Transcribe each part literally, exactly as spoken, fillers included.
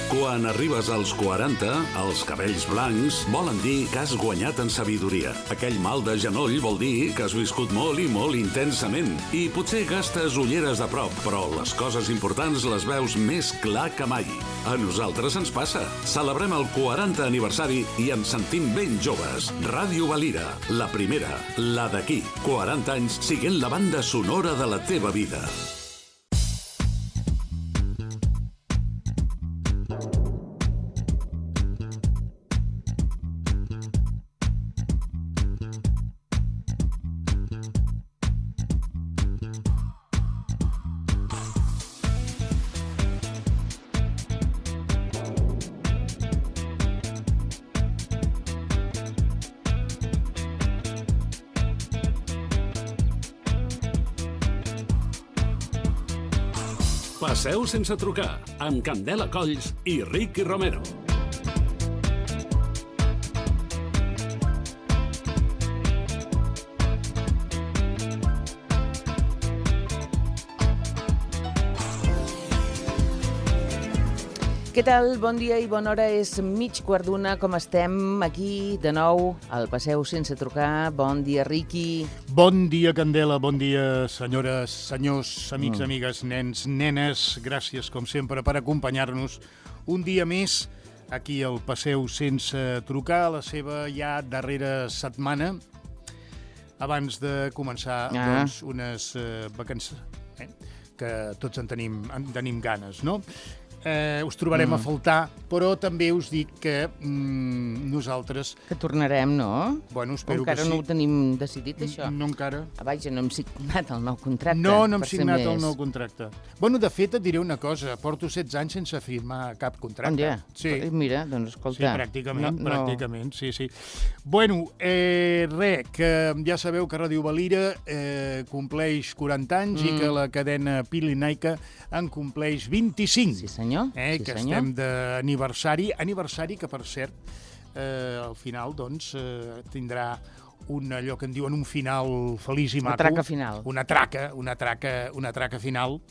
Quan arribes als quaranta, els cabells blancs volen dir que has guanyat en sabidoria. Aquell mal de genoll vol dir que has viscut molt i molt intensament. I potser gastes ulleres de prop, però les coses importants les veus més clar que mai. A nosaltres ens passa. Celebrem el quaranta aniversari i ens sentim ben joves. Ràdio Valira, la primera, la d'aquí. quaranta anys siguent la banda sonora de la teva vida. Passeu sense trucar, amb Candela Colls i Ricky Romero. Què tal? Bon dia i bona hora. És mig quart d'una. Com estem? Aquí, de nou, al Passeu sense trucar. Bon dia, Ricky. Bon dia, Candela. Bon dia, senyores, senyors, amics, mm. amigues, nens, nenes. Gràcies, com sempre, per acompanyar-nos un dia més aquí al Passeu sense trucar, la seva ja darrera setmana, abans de començar ah. doncs, unes uh, vacances, eh? que tots en tenim, en tenim ganes, no? Eh, us trobarem mm. a faltar, però també us dic que mm, nosaltres... Que tornarem, no? Bueno, espero encara que sí. no ho tenim decidit, això. No encara. Ah, vaja, no hem signat el nou contracte. No, no hem signat el nou contracte. Bueno, de fet, et diré una cosa. Porto setze anys sense firmar cap contracte. On ja? Sí. Mira, doncs escolta... Sí, pràcticament, no, pràcticament, no. sí, sí. Bueno, eh, res, que ja sabeu que Ràdio Valira eh, compleix quaranta anys mm. i que la cadena Pilinaica en compleix vint-i-cinc. Sí, senyor. Eh, sí, que senyor. estem d'aniversari, aniversari que, per cert, eh, al final, doncs, eh, tindrà un, allò que en diuen un final feliç i maco. Una traca final. Una traca, una traca, una traca final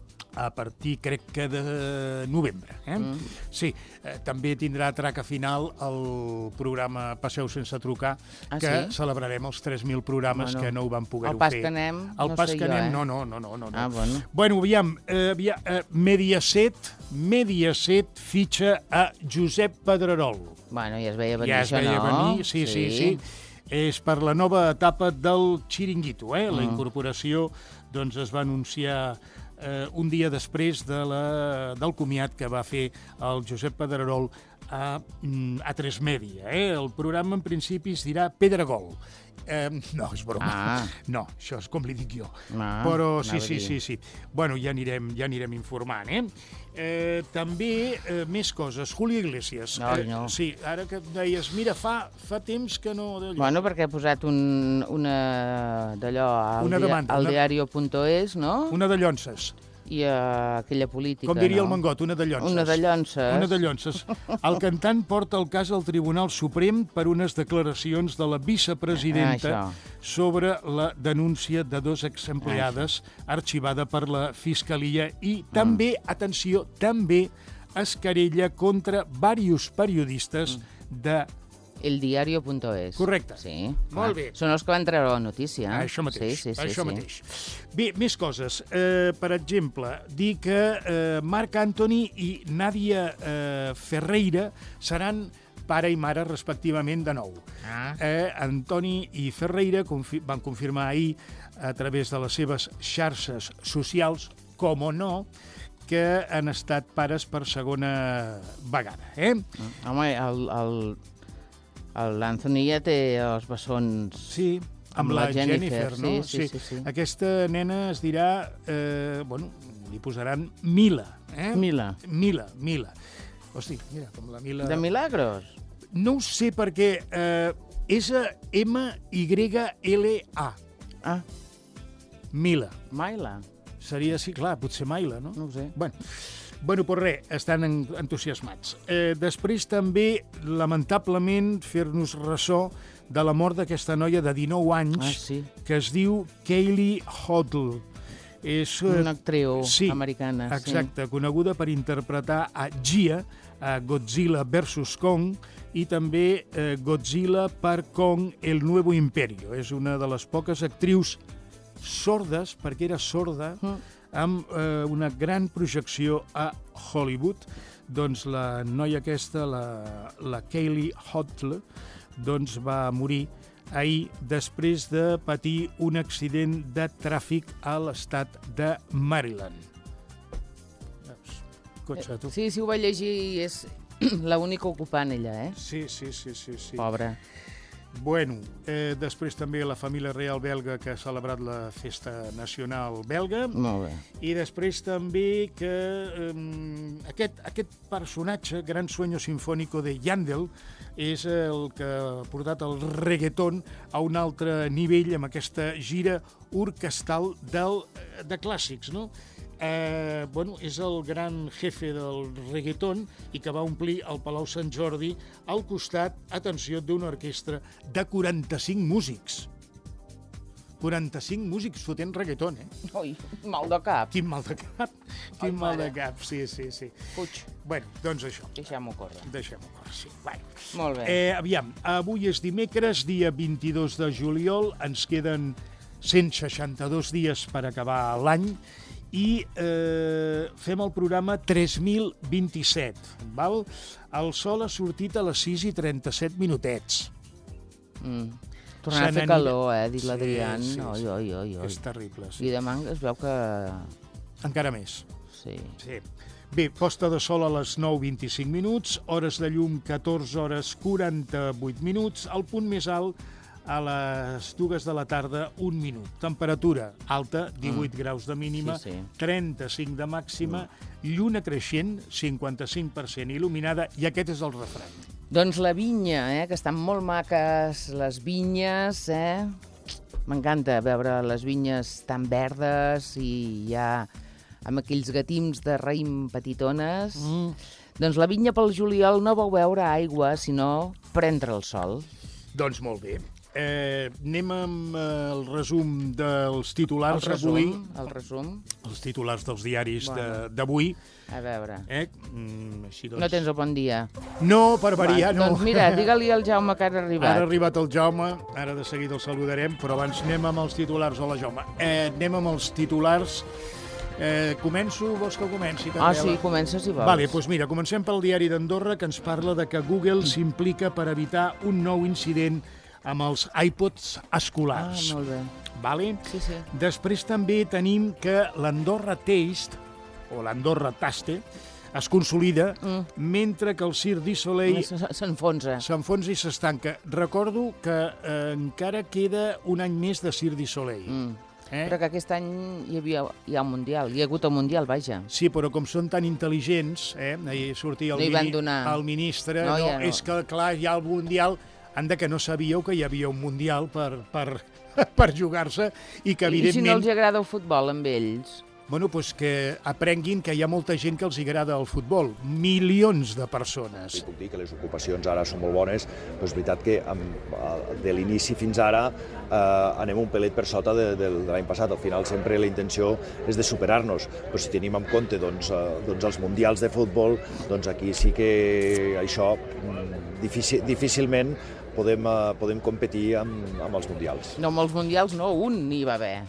a partir, crec que, de novembre. Eh? Mm. Sí, eh, també tindrà traca final el programa Passeu sense trucar, ah, que sí? celebrarem els tres mil programes bueno, que no ho van poder fer. El pas que anem, el no pas sé que jo, anem, eh? no, no, no, no, no. Ah, bueno. Bueno, aviam, eh, aviam eh, Mediaset, Mediaset fitxa a Josep Pedrerol. Bueno, ja es veia venir, ja es això, veia no? venir, sí, sí, sí, sí. És per la nova etapa del Xiringuito, eh? La mm. incorporació, doncs, es va anunciar eh, un dia després de la, del comiat que va fer el Josep Pedrerol a, a tres Media. Eh? El programa, en principi, es dirà Pedregol. Eh, no, és broma. Ah. No, això és com li dic jo. Ah, Però sí, sí, sí, sí. Bueno, ja anirem, ja anirem informant, eh? Eh, també eh, més coses. Julio Iglesias. No, eh, no. Sí, ara que deies, mira, fa, fa temps que no... D'allò. Bueno, perquè ha posat un, una d'allò al, una demanda, al una... diario punto es, no? Una de llonces. I uh, aquella política, Com diria no? el Mangot, una de llonces. Una de llonces. Una de llonces. El cantant porta el cas al Tribunal Suprem per unes declaracions de la vicepresidenta ah, sobre la denúncia de dos exempleades ah, arxivada per la Fiscalia i també, mm. atenció, també es querella contra diversos periodistes mm. de el diario punto es. Correcte. Sí. Molt bé. Són els que van treure la notícia. Ah, això mateix. Sí, sí, sí, això sí. mateix. Bé, més coses. Eh, per exemple, dir que eh, Marc Antony i Nàdia eh, Ferreira seran pare i mare, respectivament, de nou. Ah. Eh, Antoni i Ferreira confi- van confirmar ahir, a través de les seves xarxes socials, com o no, que han estat pares per segona vegada. Eh? Home, el... el... L'Anthony ja té els bessons sí, amb, amb la, la Jennifer, Jennifer, no? Sí, sí, sí, sí. Aquesta nena es dirà, eh, bueno, li posaran Mila. Eh? Mila. Mila, Mila. Hosti, mira, com la Mila... De Milagros? No ho sé perquè eh, és M Y L A. Ah. Mila. Maila. Seria, sí, clar, potser Maila, no? No ho sé. Bueno... Bueno, doncs res, estan entusiasmats. Eh, després també, lamentablement, fer-nos ressò de la mort d'aquesta noia de dinou anys ah, sí. que es diu Kaylee Hoddle. És, una actriu sí, americana. Exacte, sí. Coneguda per interpretar a Gia, a Godzilla versus Kong, i també eh, Godzilla per Kong, el nuevo imperio. És una de les poques actrius sordes, perquè era sorda, mm. amb eh, una gran projecció a Hollywood. Doncs la noia aquesta, la, la Kaylee Hottle, doncs va morir ahir després de patir un accident de tràfic a l'estat de Maryland. Cotxe, tu. Sí, sí, ho vaig llegir i és l'única ocupant ella, eh? Sí, sí, sí, sí, sí. Pobra. Bueno, eh, després també la família real belga que ha celebrat la festa nacional belga. Molt bé. I després també que eh, aquest, aquest personatge, Gran Sueño Sinfónico de Yandel, és el que ha portat el reggaeton a un altre nivell amb aquesta gira orquestal del, de clàssics, no? Eh, bueno, és el gran jefe del reggaeton i que va omplir el Palau Sant Jordi al costat, atenció, d'una orquestra de quaranta-cinc músics. quaranta-cinc músics fotent reggaeton, eh? Ui, mal de cap. Quin mal de cap, quin mal de cap, sí, sí, sí. Fuig. Bueno, doncs això. Deixem-ho córrer. Deixem-ho córrer, sí. Bueno. Molt bé. Eh, aviam, avui és dimecres, dia vint-i-dos de juliol, ens queden cent seixanta-dos dies per acabar l'any, i eh, fem el programa tres mil vint-i-set. Val? El sol ha sortit a les sis i trenta-set minutets. Mm. Tornarà a fer calor, eh, dit l'Adrián. Sí, sí, oi, oi, oi, oi. És terrible, sí. I demà es veu que... Encara més. Sí. Sí. Bé, posta de sol a les nou i vint-i-cinc minuts, hores de llum catorze hores quaranta-vuit minuts, el punt més alt a les dues de la tarda, un minut. Temperatura alta, divuit mm. graus de mínima, sí, sí. trenta-cinc de màxima, mm. lluna creixent, cinquanta-cinc per cent il·luminada, i aquest és el refrany. Doncs la vinya, eh, que estan molt maques, les vinyes, eh? M'encanta veure les vinyes tan verdes i ja amb aquells gatims de raïm petitones. Mm. Doncs la vinya pel juliol no vau veure aigua, sinó prendre el sol. Doncs molt bé. Eh, anem amb eh, el resum dels titulars el resum, avui. El resum. Els titulars dels diaris bueno. d'avui. A veure. Eh? Mm, així doncs... No tens el bon dia. No, per variar, Va, no. Doncs mira, digue-li al Jaume que ha arribat. Ara ha arribat el Jaume, ara de seguida el saludarem, però abans anem amb els titulars. Hola, Jaume. Eh, anem amb els titulars. Eh, començo? Vols que comenci? Ah, sí, comença si vols. Vale, doncs mira, comencem pel diari d'Andorra, que ens parla de que Google s'implica per evitar un nou incident amb els iPods escolars. Ah, molt bé. Vale? Sí, sí. Després també tenim que l'Andorra Taste, o l'Andorra Taste, es consolida, mm. mentre que el Cirque du Soleil s'enfonsa. S'enfonsa i s'estanca. Recordo que eh, encara queda un any més de Cirque du Soleil. Mm. Eh? Però que aquest any hi havia hi ha un Mundial, hi ha hagut el Mundial, vaja. Sí, però com són tan intel·ligents, eh? Ahir sortia el, no mini, donar. el ministre, no, no, ja no. És que clar, hi ha el Mundial, anda que no sabíeu que hi havia un Mundial per, per, per jugar-se i que evidentment... I si no els agrada el futbol amb ells? Bueno, doncs que aprenguin que hi ha molta gent que els agrada el futbol. Milions de persones. I puc dir que les ocupacions ara són molt bones, però és veritat que amb, de l'inici fins ara eh, anem un pelet per sota de, de, de l'any passat. Al final sempre la intenció és de superar-nos, però si tenim en compte doncs, eh, doncs els mundials de futbol, doncs aquí sí que això difícil, difícilment podem, eh, podem competir amb, amb els mundials. No, amb els mundials no, un n'hi va haver.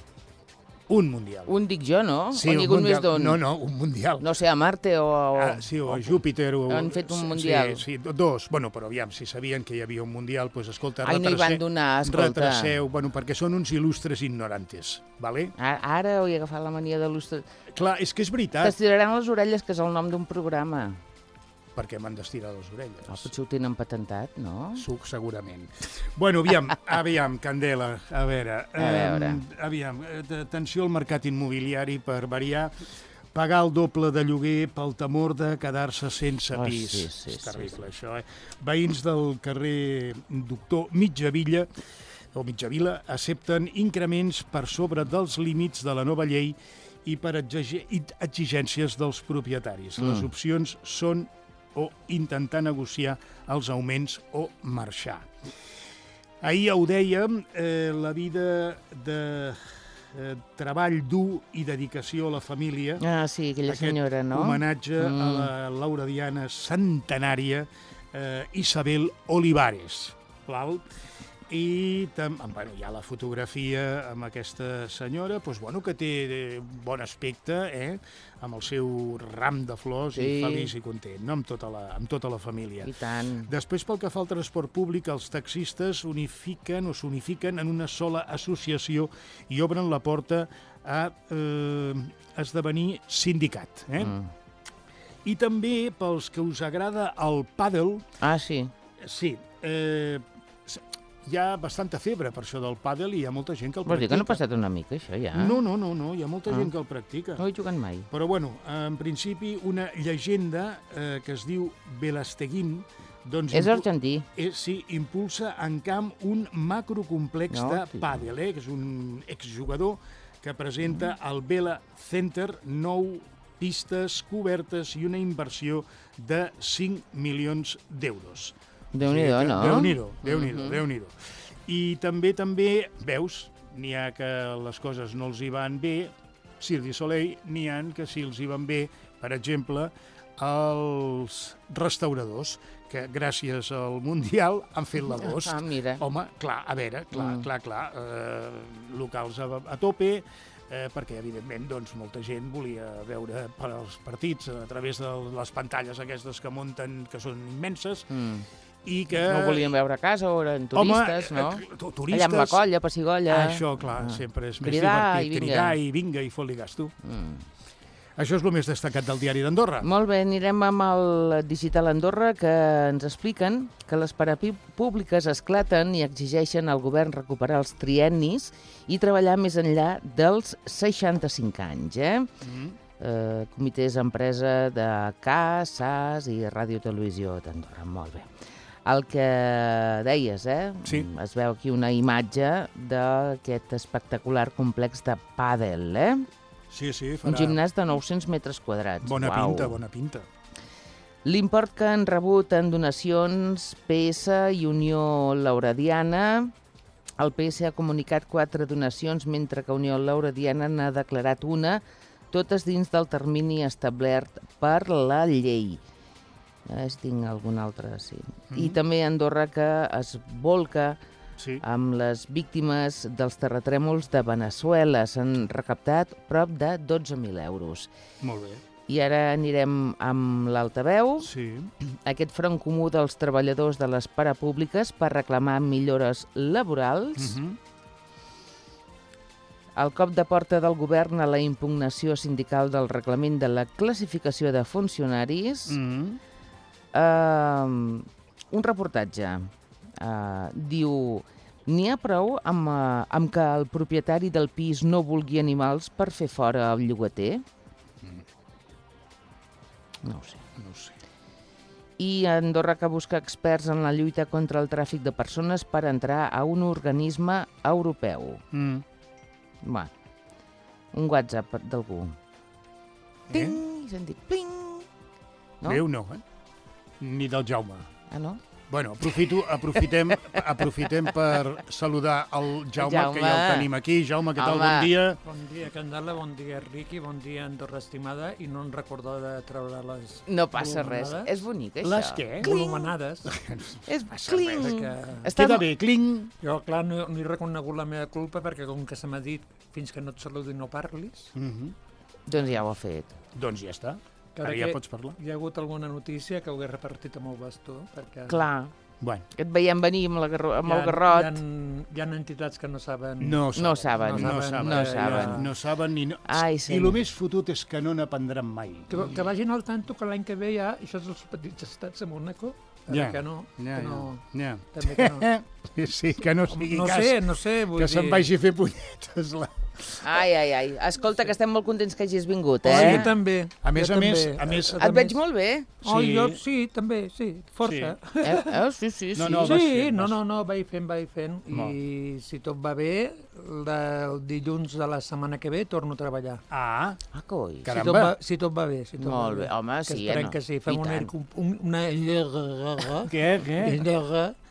Un mundial. Un dic jo, no? Sí, o n'hi ha hagut més d'un? No, no, un mundial. No sé, a Marte o... Ah, sí, o a Júpiter. O... Han fet un mundial. Sí, sí, dos. Bueno, però aviam, si sabien que hi havia un mundial, doncs escolta, Ai, no hi van donar, escolta. Retraseu, bueno, perquè són uns il·lustres ignorantes, vale? Ara, ara ho he agafat la mania de l'il·lustre... Clar, és que és veritat. T'estiraran les orelles, que és el nom d'un programa. Perquè m'han d'estirar les orelles. Oh, potser ho tenen patentat, no? Suc, segurament. Bueno, aviam, aviam, Candela, a veure... A veure. Eh, aviam, atenció al mercat immobiliari per variar. Pagar el doble de lloguer pel temor de quedar-se sense pis. Oh, sí, sí, és terrible, sí, sí. això, eh? Veïns del carrer Doctor Mitjavilla, o Mitjavila, accepten increments per sobre dels límits de la nova llei i per exigències dels propietaris. Mm. Les opcions són o intentar negociar els augments o marxar. Ahir ja ho dèiem, eh, la vida de eh, treball dur i dedicació a la família. Ah, sí, aquella senyora, no? Aquest homenatge mm. a la lauradiana centenària eh, Isabel Olivares. Val? I tam, bueno, hi ha la fotografia amb aquesta senyora, doncs, bueno, que té bon aspecte, eh? Amb el seu ram de flors, sí. I feliç i content, no? amb, tota la, amb tota la família. I tant. Després, pel que fa al transport públic, els taxistes unifiquen o s'unifiquen en una sola associació i obren la porta a eh, esdevenir sindicat. Eh? Mm. I també, pels que us agrada el pàdel... Ah, sí. Sí, eh, hi ha bastanta febre per això del pàdel i hi ha molta gent que el Vols practica. dir que no ha passat una mica, això, ja? No, no, no, no, hi ha molta ah. gent que el practica. No he jugat mai. Però, bueno, en principi, una llegenda eh, que es diu Velasteguín... Doncs, és argentí. Eh, sí, impulsa en camp un macrocomplex no, de sí. pàdel, eh, que és un exjugador que presenta el Vela Center, nou pistes cobertes i una inversió de cinc milions d'euros. Déu-n'hi-do, no? Déu-n'hi-do, Déu-n'hi-do, uh-huh. Déu-n'hi-do. I també, també, veus, n'hi ha que les coses no els hi van bé, Cirque du Soleil, n'hi ha que si els hi van bé, per exemple, els restauradors, que gràcies al Mundial han fet l'agost. Ah, mira. Home, clar, a veure, clar, mm. clar, clar, eh, locals a, a tope, eh, perquè, evidentment, doncs, molta gent volia veure per als partits a través de les pantalles aquestes que munten, que són immenses, mm. i que... No ho volien veure a casa, o eren turistes, home, no? Eh, turistes... Allà amb la colla, Pessigolla... Això, clar, ah. sempre és més cridar divertit. I vinga. Cridar i vinga, i fot-li gas, tu. Mm. Això és el més destacat del diari d'Andorra. Molt bé, anirem amb el Digital Andorra, que ens expliquen que les parapúbliques esclaten i exigeixen al govern recuperar els triennis i treballar més enllà dels seixanta-cinc anys. Eh? Mm. Eh, comitès empresa de C A, S A S i Ràdio Televisió d'Andorra. Molt bé. El que deies, eh? Sí. Es veu aquí una imatge d'aquest espectacular complex de pàdel, eh? Sí, sí, farà... Un gimnàs de nou-cents metres quadrats. Bona Uau. pinta, bona pinta. L'import que han rebut en donacions P S i Unió Lauradiana. El P S ha comunicat quatre donacions, mentre que Unió Lauradiana n'ha declarat una, totes dins del termini establert per la llei. A veure si tinc algun altre, sí. Mm-hmm. I també Andorra, que es volca sí. amb les víctimes dels terratrèmols de Veneçuela. S'han recaptat prop de dotze mil euros. Molt bé. I ara anirem amb l'altaveu. Sí. Aquest front comú dels treballadors de les parapúbliques per reclamar millores laborals. Mm-hmm. El cop de porta del govern a la impugnació sindical del reglament de la classificació de funcionaris. Mm-hmm. Uh, un reportatge. Uh, diu... N'hi ha prou amb, uh, amb que el propietari del pis no vulgui animals per fer fora el llogater? Mm. No ho sé. No ho sé. I Andorra, que busca experts en la lluita contra el tràfic de persones per entrar a un organisme europeu. Mm. Va, un WhatsApp d'algú. Eh? Ting! I s'han dit pling! No? Meu no, eh? Ni del Jaume. Ah, no? Bueno, aprofito, aprofitem, aprofitem per saludar el Jaume, Jaume, que ja el tenim aquí. Jaume, què tal? Bon dia. Bon dia, Candela, bon dia, Riqui, bon dia, Andorra estimada, i no em recordo de treure les... No passa res, és bonic, això. Les què? Volumenades. És cling. Que... Queda bé, cling. Jo, clar, no, no he reconegut la meva culpa, perquè com que se m'ha dit fins que no et saludi no parlis... Mm-hmm. Doncs ja ho ha fet. Doncs ja està. Ara ja pots parlar. Hi ha hagut alguna notícia que ho hagués repartit amb el bastó. Perquè... Clar. Bueno. Et veiem venir amb, la garro... amb ha, el garrot. Hi ha, hi ha entitats que no saben... No saben. No saben. No saben. No saben. No saben i, no... Ai, sí. I el més fotut és que no n'aprendran mai. Que, que vagin al tanto que l'any que ve ja, això és els petits estats a Mónaco, ja. que no. Ja, que no ja. També que no. Sí, que no sigui no cas. Sé, no sé, vull que dir... se'n vagi a fer punyetes la... Ai, ai, ai. Escolta, que estem molt contents que hagis vingut, eh? Oh, jo també. A més jo a més... també. A més Et veig més... molt bé. Oh, sí. Jo sí, també, sí, força. Sí, eh, eh, sí, sí. No, sí, no, sí fent, no, no, no, vaig fent, vaig fent. No. I si tot va bé, el dilluns de la setmana que ve torno a treballar. Ah, ah coi. Si tot, va, si tot va bé. Si tot molt va bé. bé, home, que sí. esperem no. que sí. Fem una... una... Què, què? Llega,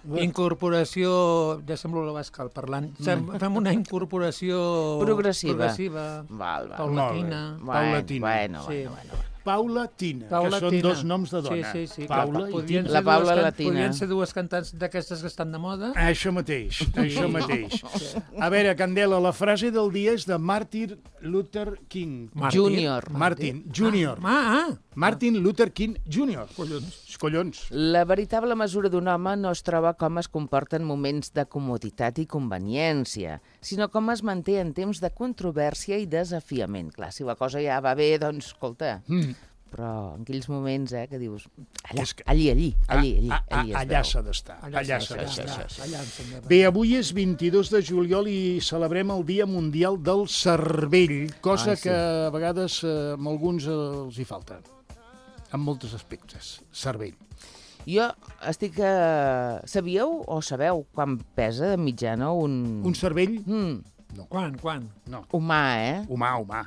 Incorporació... Ja sembla l'Abascal parlant. Fem una incorporació... Progressiva. Progressiva. Val, val. Paulatina. Paulatina. Bueno, Sí. bueno, bueno. Paula Tina, Paula que són Tina. dos noms de dona. Sí, sí, sí. Paula i Podrien Tina. La ser Paula dues can- Latina. Podrien ser dues cantants d'aquestes que estan de moda. Això mateix, això mateix. A veure, Candela, la frase del dia és de Martin Luther King. Martin. Júnior. Martin, Júnior. Ah, ah. Martin Luther King Júnior Collons. Collons. La veritable mesura d'un home no es troba com es comporta en moments de comoditat i conveniència, sinó com es manté en temps de controvèrsia i desafiament. Clar, si la cosa ja va bé, doncs, escolta, Mm. però en aquells moments, eh, que dius, allà, És que- allí, allí, allí, allí, Ah, ah, allí es allà veu. s'ha d'estar. Allà s'ha allà, d'estar. allà, allà, allà, Bé, avui és vint-i-dos de juliol i celebrem el Dia Mundial del Cervell, cosa Ah, sí. que a vegades eh, a alguns eh, els hi falta, en molts aspectes. Cervell. Jo estic... Eh... Sabíeu o sabeu quan pesa de mitjana un... Un cervell? Mm, Quan, quan? No. humà, eh? Humà, humà.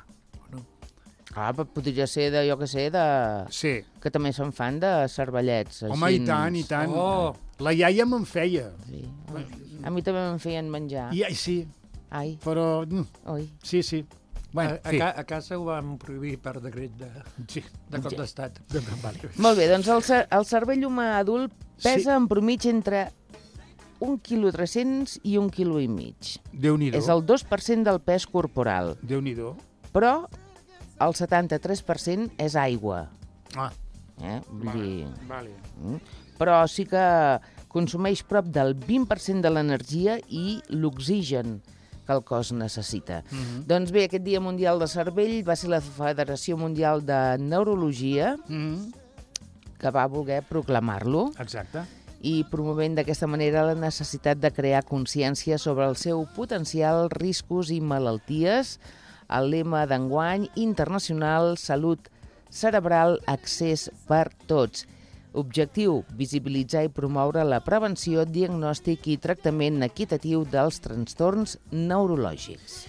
Ah, però podria ser de, jo que sé, de... Sí. que també se'n fan de cervellets. Home, i tant, i tant. Oh. La iaia me'n feia. Sí. A mi també me'n feien menjar. I, ai, sí, Ai, però... mm, oi. Sí, sí. Bueno, a, a, sí. ca- a casa ho vam prohibir per decret de, sí. de cop d'estat. Vale. Molt bé, doncs el, cer el cervell humà adult pesa Sí. en promig entre un quilo tres-cents i un quilo i mig. Déu-n'hi-do. És el dos per cent del pes corporal, Déu-n'hi-do. però el setanta-tres per cent és aigua. Ah, Eh? Vull vale. dir... vale. Mm. Però sí que consumeix prop del vint per cent de l'energia i l'oxigen que el cos necessita. Mhm. Doncs bé, aquest Dia Mundial de Cervell va ser la Federació Mundial de Neurologia Mm, que va voler proclamar-lo exacte. i promovent d'aquesta manera la necessitat de crear consciència sobre el seu potencial, riscos i malalties. El lema d'enguany internacional, Salut cerebral, accés per tots. Objectiu, visibilitzar i promoure la prevenció, diagnòstic i tractament equitatiu dels trastorns neurològics.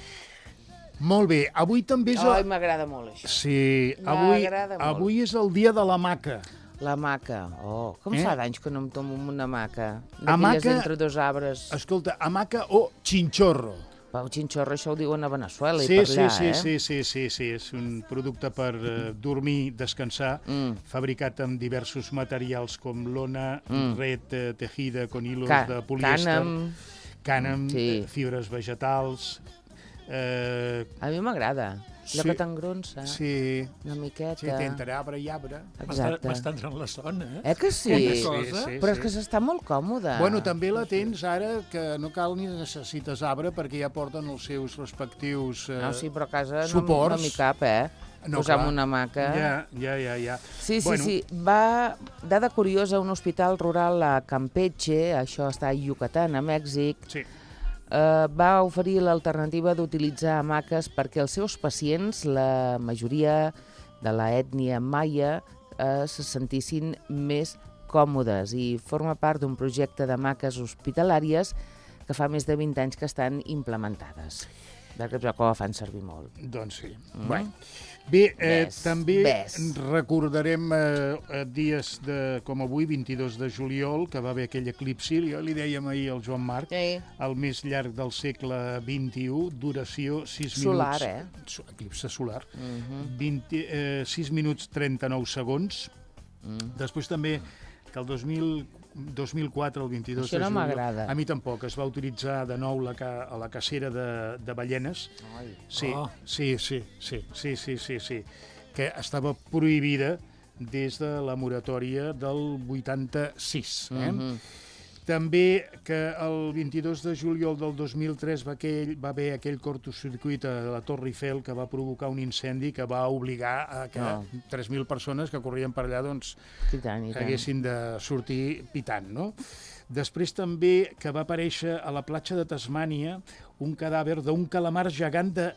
Molt bé, avui també és... Ai, El... m'agrada molt això. Sí, avui, M'agrada molt. avui és el dia de la maca. La maca. Oh, com Eh? fa d'anys que no em tomo una maca? Hamaca- D'aquelles entre dos arbres. Escolta, hamaca o chinchorro. Pau Chinchorro, això ho diuen a Veneçuela Sí, i per sí, allà, sí, eh? sí, sí, sí, sí, és un producte per eh, dormir, descansar, Mm. fabricat amb diversos materials com lona, Mm. red eh, tejida con hilos Ca- de polièster, cànem. cànem, Sí. eh, fibres vegetals... Eh, A mi m'agrada. Allò Sí. que t'engronsa, sí, una miqueta. sí, entre arbre i arbre. Exacte. M'està entrant la sona, eh? Eh que sí? Una Sí, cosa. sí, Però és sí. que s'està molt còmode. Bueno, també la tens ara, que no cal ni necessites arbre, perquè ja porten els seus respectius eh, No, sí, però a casa no, suports. no m'hi cap, eh? No, Posar clar. una maca. Ja, ja, ja, ja. Sí, sí, Bueno. sí. Va, dada curiosa, un hospital rural a Campeche, això està a Yucatán, a Mèxic, Sí. eh, va oferir l'alternativa d'utilitzar hamaques perquè els seus pacients, la majoria de la ètnia maia, eh, se sentissin més còmodes i forma part d'un projecte d'hamaques hospitalàries que fa més de vint anys que estan implementades. D'aquests que ho fan servir molt. Doncs sí. Mm. Bueno. Bé, eh, Ves, també ves. recordarem eh, eh, dies de, com avui, vint-i-dos de juliol, que va haver aquell eclipsi, jo li dèiem ahir al Joan Marc, Sí. el més llarg del segle vint-i-u, duració sis Solar, minuts... eh? Su- Eclipse solar. Mhm. vint, eh, sis minuts trenta-nou segons. Mm. Després també que el dos mil, dos mil quatre, el vint-i-dos Això de no juliol... m'agrada. A mi tampoc. Es va utilitzar de nou la, ca, a la cacera de, de ballenes. Ai. Sí, Oh. sí, sí, sí, sí, sí, sí, sí, que estava prohibida des de la moratòria del vuitanta-sis. Eh? Mhm. També que el vint-i-dos de juliol del dos mil tres va, aquell, va haver aquell cortocircuit a la Torre Eiffel que va provocar un incendi que va obligar a que No. tres mil persones que corrien per allà doncs, I tant, i tant. haguessin de sortir pitant, no? Després també que va aparèixer a la platja de Tasmània un cadàver d'un calamar gegant de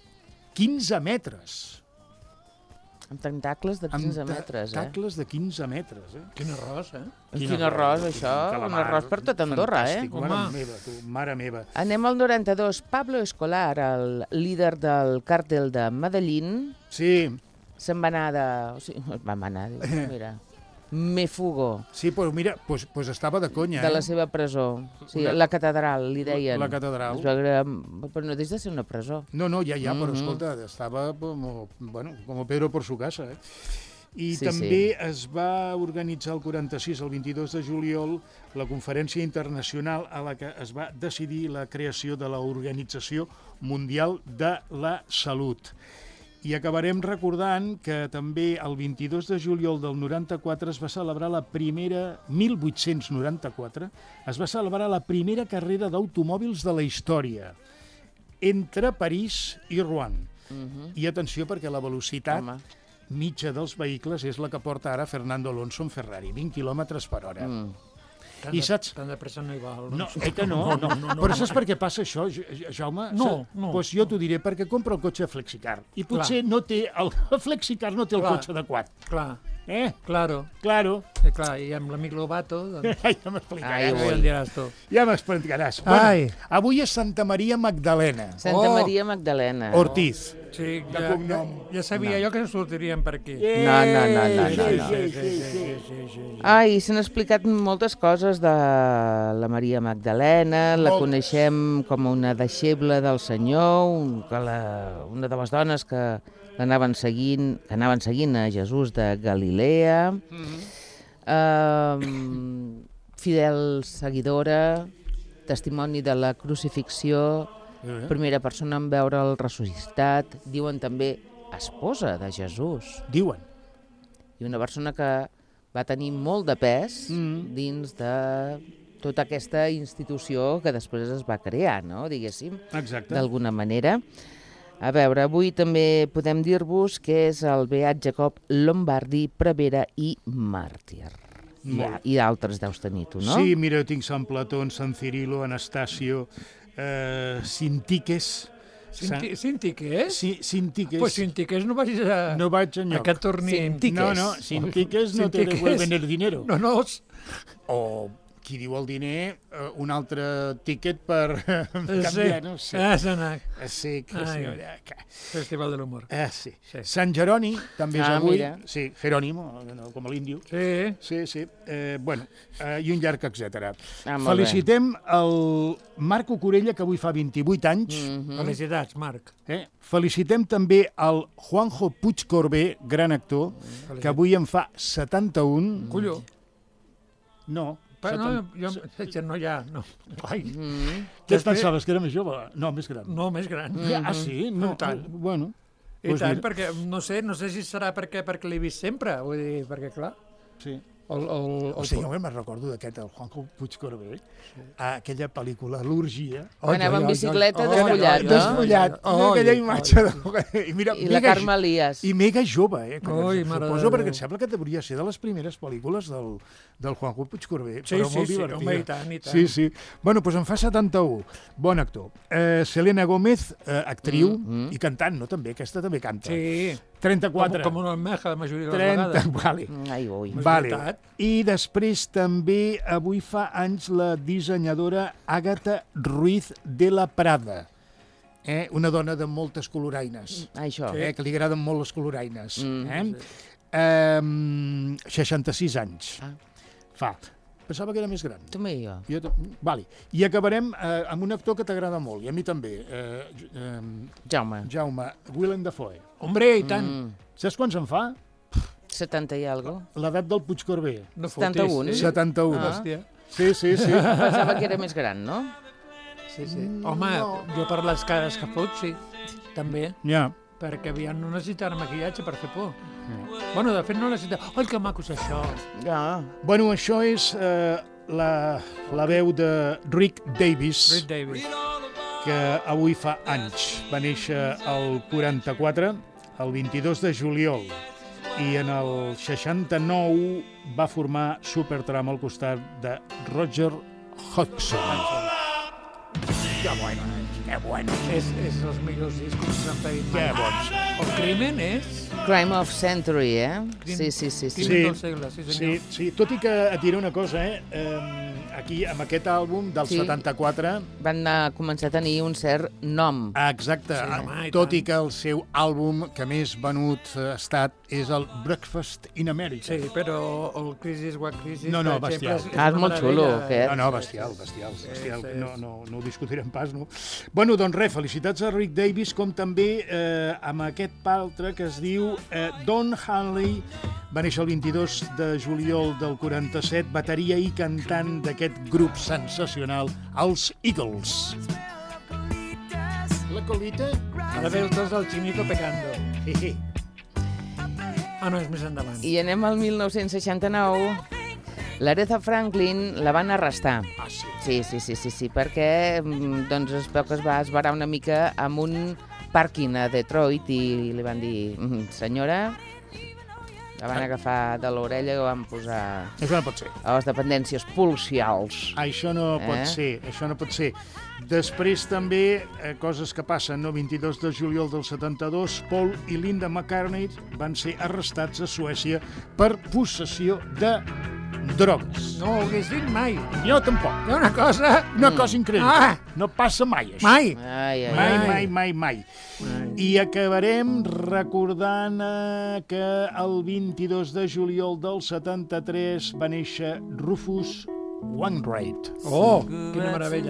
quinze metres. Amb tentacles de quinze metres, eh? Tentacles de quinze metres, eh? Quin arròs, eh? Quin arròs, això, un arròs per tot Andorra, eh? Fantàstic, Home. mare meva, tu, mare meva. Anem al noranta-dos. Pablo Escolar, el líder del càrtel de Medellín, Sí, se'n va anar de... O sigui, va anar, diu, mira, Me fugo. Sí, però mira, pues, pues estava de conya, De la eh? seva presó. Sí, Una- la catedral, li deien. La catedral. Es va veure... Però no deixa de ser una presó. No, no, ja, ja, però Mhm. escolta, estava com, bueno, com Pedro por su casa, eh? I Sí, també sí. es va organitzar el quaranta-sis, el vint-i-dos de juliol, la conferència internacional a la que es va decidir la creació de l'Organització Mundial de la Salut. I acabarem recordant que també el vint-i-dos de juliol del noranta-quatre es va celebrar la primera, mil vuit-cents noranta-quatre, es va celebrar la primera carrera d'automòbils de la història entre París i Rouen. Mhm. I atenció, perquè la velocitat Home. mitja dels vehicles és la que porta ara Fernando Alonso en Ferrari, vint quilòmetres per hora. Mm. Tan I de- saps- Tan de pressa no hi va. No, eh que no? no, no, no Però saps per què passa això, Ja- Ja- Jaume? No, Sa- no. Doncs jo t'ho diré, perquè compra el cotxe Flexicar i potser no té el, el Flexicar no té el Clar. cotxe adequat. Clar, Eh? claro. Claro. Eh, clar, i amb l'amic Lobato, doncs, Ja Ai, m'explicaràs. ui. ja en diràs tu. Ja m'explicaràs. Ai. Bueno, avui és Santa Maria Magdalena Santa Oh. Maria Magdalena. Ortiz. Sí, De ja, ja, cognom. ja sabia jo que sortirien per aquí. No, no, no, no, no, Sí, no. sí, Sí, sí, sí, sí. sí, sí, sí. Ai, s'han explicat moltes coses de la Maria Magdalena, la Moltes. coneixem com una deixeble del Senyor, un, que la, una de les dones que l'anaven seguint, que anaven seguint a Jesús de Galilea, um, fidel seguidora, testimoni de la crucifixió, Eh? primera persona en veure'l ressuscitat, diuen també esposa de Jesús, Diuen. i una persona que va tenir molt de pes Mm. dins de tota aquesta institució que després es va crear, no? Diguéssim, Exacte. d'alguna manera. A veure, avui també podem dir-vos que és el beat Jacob Lombardi, prevere i màrtir. I, Molt. i d'altres deus tenir tu, no? Sí, mira, jo tinc Sant Platón, Sant Cirilo, Anastasio, eh, Sintiques... Cinti, Cintiques? Sí, Sintiques. Pues Cintiques no vagis a... No vaig enlloc. A que torni... Cintiques. No, no, Sintiques no te Cintiques. devuelven el dinero. No, no, s- O qui diu el diner, eh, un altre tiquet per eh, canviar, sí. no sé. Ah, Sana, Sí, que Ai. sí, eh, que- Festival de l'Humor. eh, sí. Sí. Sant Jeroni també és Ah, avui. mira. Sí, Jerónimo, no, com l'índio. Sí, Sí, sí. Eh, bueno, eh, i un llarg etcètera. Ah, molt bé. Felicitem el Marco Corella, que avui fa vint-i-vuit anys. Mhm. felicitats, Marc. Eh? Felicitem també el Juanjo Puigcorbé, gran actor, que avui en fa setanta-un. Colló. No. Pa, no, setanta- jo, que no hi ha, no. Ai, Mm. Què et Després- pensaves, que era més jove? No, més gran. no, més gran. Ja, ah, sí? No, I tant. Bueno. I Doncs tant, mira. perquè no sé, no sé si serà perquè, perquè l'he vist sempre, vull dir, perquè clar, Sí. el, el, O sigui, jo me'n recordo d'aquest, el Juanjo Puigcorbé, a aquella pel·lícula, L'Orgia. Ai, Anava ai, en ai, bicicleta ai, despullat, ai, no? Despullat, ai, oh, aquella ai, imatge. ai. De... I, mira, I la mega Carme Elias. I mega jove, eh? que Ui, suposo, mare de perquè Déu. em sembla que hauria de ser de les primeres pel·lícules del, del Juanjo Puigcorbé, Sí, però sí, molt sí, divertida. home, i tant, i tant. Sí, sí. Bueno, doncs en fa setanta-un. Bon actor. Eh, Selena Gómez, eh, actriu Mm, mm. i cantant, no? També, aquesta també canta. Sí, com, trenta-quatre. com una almeja la majoria de les trenta, vegades. vale. Ai, ui. És Vale. veritat. I després també avui fa anys la dissenyadora Àgata Ruiz de la Prada, eh? Una dona de moltes coloraines, Ah, això. eh? que li agraden molt les coloraines. Mm, eh? Eh, seixanta-sis anys Ah. fa. Pensava que era més gran. També jo. Jo ta- vale. I acabarem eh, amb un actor que t'agrada molt, i a mi també, eh, eh, Jaume. Jaume, Willem Dafoe. Hombre, i tant. Mm. Saps quants en fa? setanta i algo. L'edat del Puigcorbé. No setanta-un. fotis, sí. setanta-un. Ah. Hòstia. Sí, sí, sí. Pensava que era més gran, no? Sí, sí. Home, jo per les cares que fot, sí, també. Ja. Perquè aviam no necessitava maquillatge per fer por. Bueno, de fet no necessitava... Ai, que maco és això! Ja. Bueno, això és eh, la, la veu de Rick Davis, Rick Davis. que avui fa anys. Va néixer el quaranta-quatre, el vint-i-dos de juliol, i en el seixanta-nou va formar Supertramp al costat de Roger Hodgson. Que bueno, que bueno. És, és els millors discos que s'han ferit mai. Que bons. El crimen és... Crime of Century, eh? Crim- Sí, sí, sí. sí. Crimen del segle, sí Sí, senyor. sí, tot i que et diré una cosa, eh? eh aquí, amb aquest àlbum del Sí. setanta-quatre... Van anar, començar a tenir un cert nom. Exacte, Sí, ah, home, i tot tant. i que el seu àlbum que més venut ha estat és el Breakfast in America. Sí, però el Crisis What Crisis, No, no, per exemple, bestial. és, Ah, és una molt meravella. xulo, aquest. No, no, bestial, bestial, bestial. sí, No, sí. no, no ho discutirem pas, no? Bueno, doncs res, felicitats a Rick Davies, com també eh, amb aquest paltre que es diu eh, Don Henley, va néixer el vint-i-dos de juliol del quaranta-set, bateria i cantant d'aquest grup sensacional, els Eagles. La colita? Ara ve el tos del Chinito pecando. Jeje. Ah, no, és més endavant. I anem al mil nou-cents seixanta-nou. L'Aretha Franklin la van arrestar. Ah, sí. Sí, sí, sí, sí, sí, perquè mm, doncs, es veu que es va esvarar una mica amb un pàrquing a Detroit i li van dir, "Mm, senyora, la van agafar de l'orella i la van posar Això no pot ser. a les dependències policials. Això no Eh? pot ser, això no pot ser. Després també, eh, coses que passen, no? vint-i-dos de juliol del setanta-dos, Paul i Linda McCartney van ser arrestats a Suècia per possessió de drogues. No ho hagués dit mai. Jo tampoc. Hi ha una cosa... Una cosa increïble. Ah! No passa mai, això. Mai! Ai, ai, Mai, ai. mai, mai, mai. I acabarem recordant eh, que el vint-i-dos de juliol del setanta-tres va néixer Rufus Wainwright. Oh, quina meravella.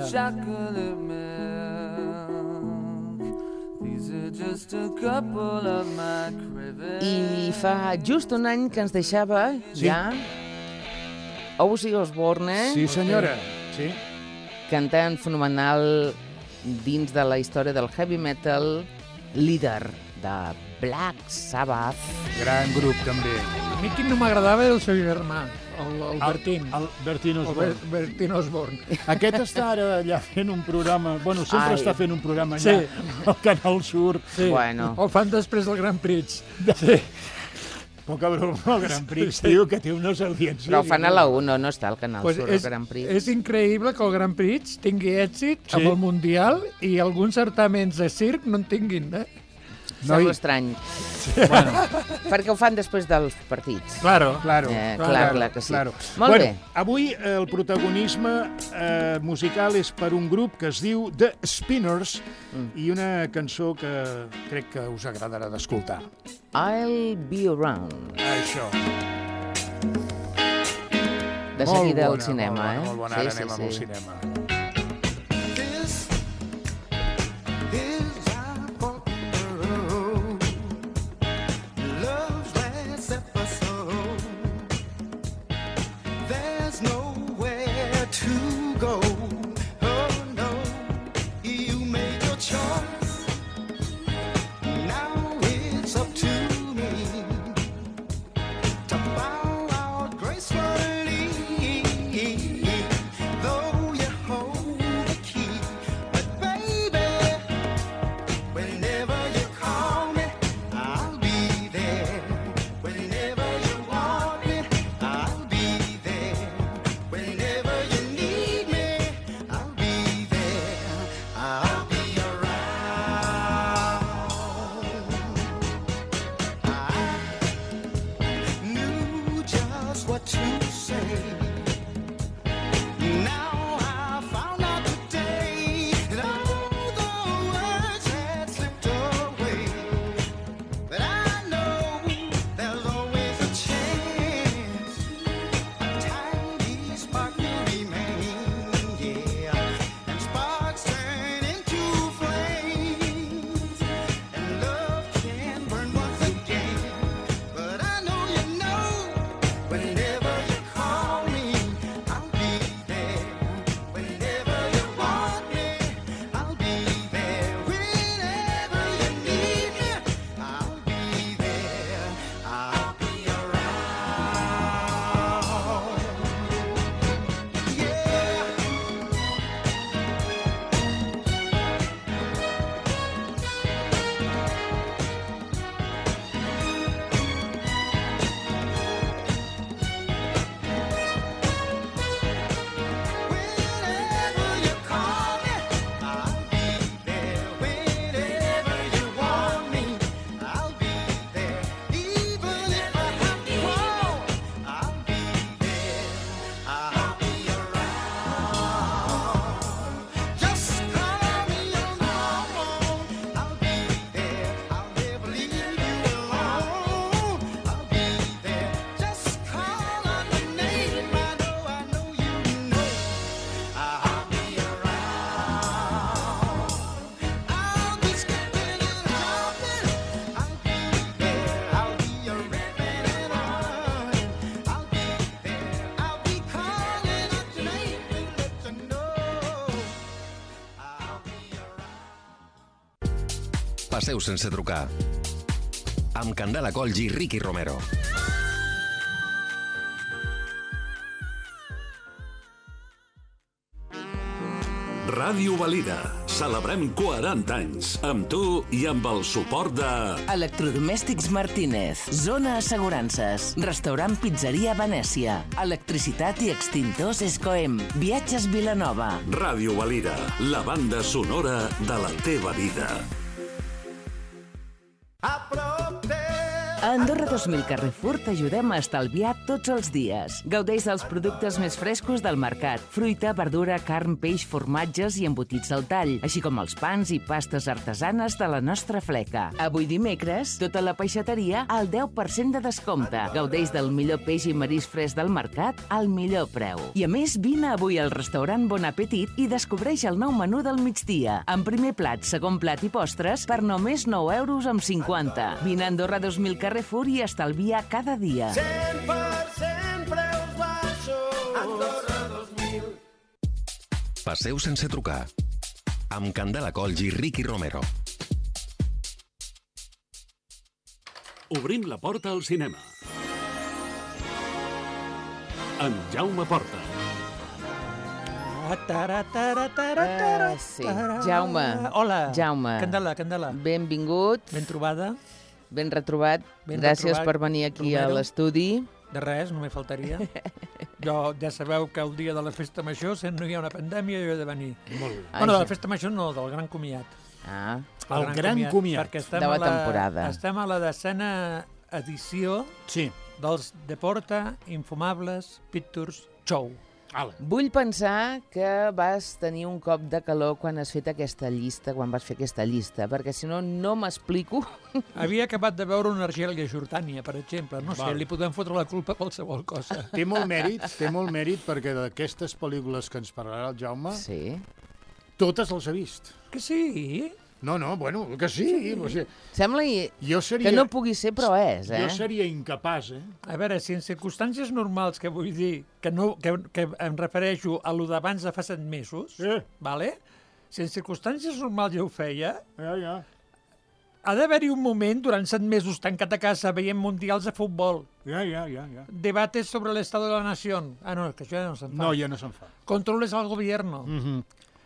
I fa just un any que ens deixava Sí. ja Ozzy Osbourne, Sí, senyora. Sí. cantant fenomenal dins de la història del heavy metal, líder de Black Sabbath. Gran grup, també. A mi quin no m'agradava era el seu germà, el, el Bertín. El Bertín El Osborne. Ber Bertín Osborne. Aquest està ara allà fent un programa... Bueno, sempre Ai. està fent un programa allà, Sí. al Canal Sur. Sí. Bueno. El fan després del Grand Prix. Sí. Poca broma, el Gran Prix, tio, que té unes audiències... Però ho fan a la uno, no està al Canal Pues Sur, és, el Gran Prix. és increïble que el Grand Prix tingui èxit Sí. amb el Mundial i alguns certaments de circ no en tinguin, eh? Sembla Noi. estrany. Bueno. Perquè ho fan després dels partits. Claro. Claro, Eh, claro, clar, clar que sí. Claro. Molt bueno, bé. Avui eh, el protagonisme eh, musical és per un grup que es diu The Spinners Mm. i una cançó que crec que us agradarà d'escoltar. I'll be around. Això. De Molt seguida al bona, cinema, molt bona, eh? Molt bona, ara anem amb el cinema. This is our road. Love's last episode. There's nowhere to go. Oh no, you made your choice. Now it's up to me to bow out gracefully. Though you hold the key, but baby, whenever you call me, I'll be there. Whenever you want me, I'll be there. Whenever you need me, I'll be there. I'll be around. I knew just what to say. Now I found out today that all the words had slipped away. But I know there's always a chance. A tiny spark will remain, yeah. And sparks turn into flames. And love can burn once again. But I know you know whenever you call me, Passeu sense trucar. Amb Candela Colls i Ricky Romero. Ràdio Valira. Celebrem quaranta anys. Amb tu i amb el suport de... Electrodomèstics Martínez. Zona Assegurances. Restaurant Pizzeria Venècia. Electricitat i extintors Escoem. Viatges Vilanova. Ràdio Valira. La banda sonora de la teva vida. A Andorra dos mil Carrefour t'ajudem a estalviar tots els dies. Gaudeix dels productes més frescos del mercat. Fruita, verdura, carn, peix, formatges i embotits al tall, així com els pans i pastes artesanes de la nostra fleca. Avui dimecres, tota la peixateria al deu per cent de descompte. Gaudeix del millor peix i marisc fresc del mercat al millor preu. I a més, vine avui al restaurant Bon Appetit i descobreix el nou menú del migdia, amb primer plat, segon plat i postres per només nou euros amb cinquanta. Vine a Andorra dos mil Carrefour i estalvia cada dia. cent per cent preus baixos. Andorra dos mil. Passeu sense trucar. Amb Candela Colls i Ricky Romero. Obrim la porta al cinema. Amb Jaume Porta. Tara, tara, tara, tara, Ah, sí. tara. Jaume. Hola. Jaume. Candela, Candela. Benvingut, Ben trobada. ben retrobat. Ben Gràcies retrobat, per venir aquí a Romero. l'estudi. De res, no me faltaria. Jo ja sabeu que el dia de la festa major, sent no hi ha una pandèmia, jo he de venir. Molt bé. Ah, Bueno, de ja. la festa major no, del gran comiat. Ah, El gran comiat. Perquè estem de la a la temporada. Estem a la decena edició Sí. dels Deporta Infumables Pictures Show. Ala. vull pensar que vas tenir un cop de calor quan has fet aquesta llista, quan vas fer aquesta llista, perquè si no, no m'explico. Havia acabat de veure una Argèlia Jordània, per exemple. No sé, Val. li podem fotre la culpa a qualsevol cosa. Té molt mèrit, té molt mèrit perquè d'aquestes pel·lícules que ens parlarà el Jaume, Sí. totes les ha vist. Que sí? No, no, bueno, que sí. O sigui, Sembla i- jo seria, que no pugui ser, però és, eh? jo seria incapaç, eh? A veure, si en circumstàncies normals, que vull dir, que, no, que, que em refereixo a lo d'abans de fa set mesos, Sí. vale? Si en circumstàncies normals ja ho feia, Ja, ja. ha d'haver-hi un moment durant set mesos tancat a casa veient mundials de futbol, Ja, ja, ja, ja. debates sobre l'estado de la nació. Ah, no, que això ja no se'n fa. No, ja no se'n fa. Controles al gobierno. Mm -hmm.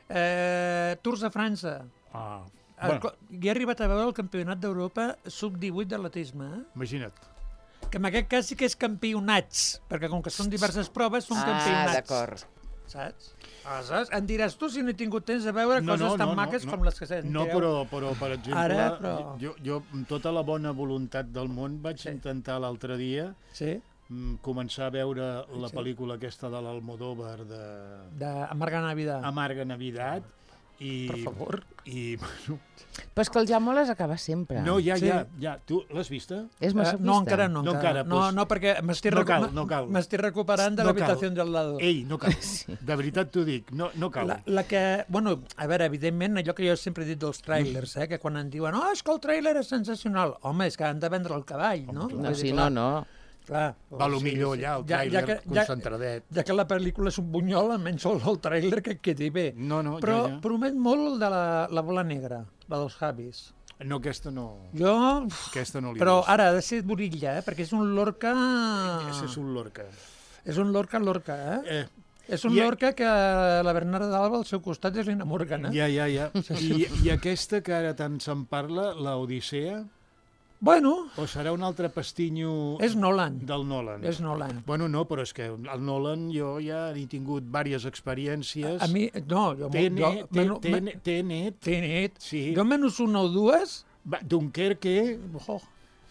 eh, Tours de França. Ah, Bueno. bueno, I he arribat a veure el Campionat d'Europa sub divuit d'atletisme, eh? imagina't. que en aquest cas sí que és campionats, perquè com que són diverses proves, són Ah, campionats. d'acord. Saps? Aleshores, em diràs tu si no he tingut temps de veure No, coses no, tan no, maques no, com les que sentireu. No, però, però per exemple, Ara, però- Jo, jo amb tota la bona voluntat del món vaig Sí. intentar l'altre dia Sí, mm, començar a veure la Sí. pel·lícula aquesta de l'Almodóvar de d'Amarga Navidad. Amarga Navidad i... Per favor. I, bueno, Però és que el Jaume les acaba sempre. no, ja, Sí. ja, ja. Tu l'has vista? És Eh, masoquista. no, encara no. No, encara. encara, no, pues, no, perquè m'estic no cal, recu- no cal. m'estic recuperant de No cal. l'habitació del lado. Ei, no cal. De veritat t'ho dic, no, no cal. La, la que, bueno, a veure, evidentment, allò que jo sempre he dit dels tràilers, eh, que quan em diuen, oh, és que el tràiler és sensacional. Home, és que han de vendre el cavall, no? No, Vull dir, sí, no, clar, no. Clar, Va lo millor allà, el Ja- ja tràiler, que- ja- concentradet. Ja que la pel·lícula és un bunyol, almenys el, el tràiler que quedi bé. No, no, Però ja, ja. promet molt el de la, la bola negra, la dels Javis. No, aquesta no, Jo... aquesta no l'he Però vist. ara ha de ser Borilla, eh? perquè és un Lorca... Ese és un Lorca. És un Lorca, Lorca, eh? Eh, És un i- Lorca que la Bernarda d'Alba al seu costat és l'Ina Morgan, eh? ja, ja, ja. I, I aquesta que ara tant se'n parla, l'Odissea, Bueno, o serà un altre pastinyo és Nolan. del Nolan? És Nolan. Bueno, no, però és que el Nolan jo ja he tingut diverses experiències. A mi, no, jo... Tenet, jo menu- me- Tenet, Tenet, Tenet. sí. Jo menys una o dues... Va, Dunkerque, Oh,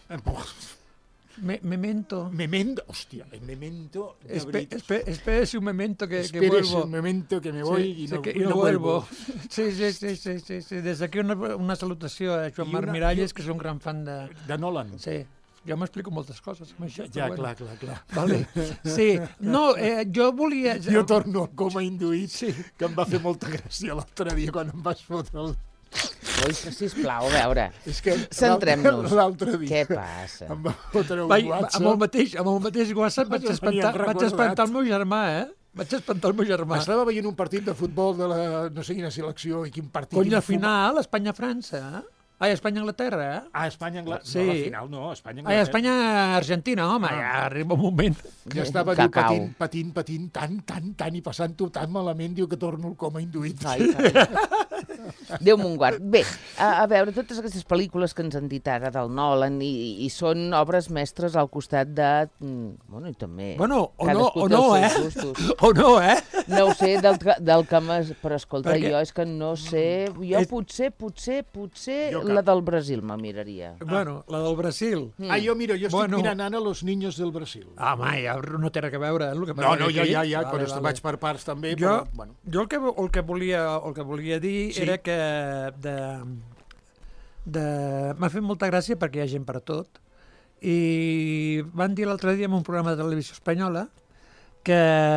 me, memento. Memento, hòstia, el Memento, de Espe, veritat. espe, espérese un momento que, que Espérese vuelvo. un momento que me voy Sí, y sí, no, que- y no vuelvo. Sí, sí, sí, sí, sí, sí. Des d'aquí una, una salutació a Joan I Marc una- Miralles, que és un gran fan de... De Nolan. Sí, jo m'explico moltes coses amb això. Ja, però clar, clar, clar. Vale. Sí, no, eh, jo volia... Jo torno com a induït, Sí. que em va fer molta gràcia l'altre dia quan em vas fotre el... Ui, sisplau, a veure. És que Centrem-nos. l'altre dia Què passa? em va fotre un Vai, WhatsApp. amb el mateix, amb el mateix WhatsApp vaig Ja espantar, m'havien vaig espantar recordat. el meu germà, eh? Vaig espantar el meu germà. Estava veient un partit de futbol de la no sé quina selecció i quin partit... Cony, al infuma- final, Espanya-França, eh? Ai, Espanya-Anglaterra, eh? Ah, Espanya-Anglaterra. Sí. No, al final no, Ai, Espanya-Anglaterra. Espanya-Argentina, home, Ah. ja arriba un moment. Ja estava Cacau. diu, patint, patint, patint, tant, tant, tant, i passant-ho tan malament, diu que torno al coma induït. Ai, Déu m'ho guard. Bé, a, a veure, totes aquestes pel·lícules que ens han dit ara del Nolan i, i són obres mestres al costat de... mm, Bueno, i també... Bueno, o no, cadascú o té els no, eh? seus gustos. O no, eh? No ho sé, del, que- del que m'has... Però escolta, Perquè- jo és que no sé... Jo És- potser, potser, potser Jo cap. la del Brasil me miraria. Bueno, la del Brasil. Ah, jo, mira, jo estic Bueno. mirant ara Los Niños del Brasil. Ah, home, ja no té res a veure, eh, el que No, passa no, ja, aquí. ja, ja, Vale, però vale. vaig per parts també, Jo, però, bueno. jo el, que, el, que volia, el que volia dir Sí. era que de, de, m'ha fet molta gràcia perquè hi ha gent per a tot i van dir l'altre dia en un programa de televisió espanyola que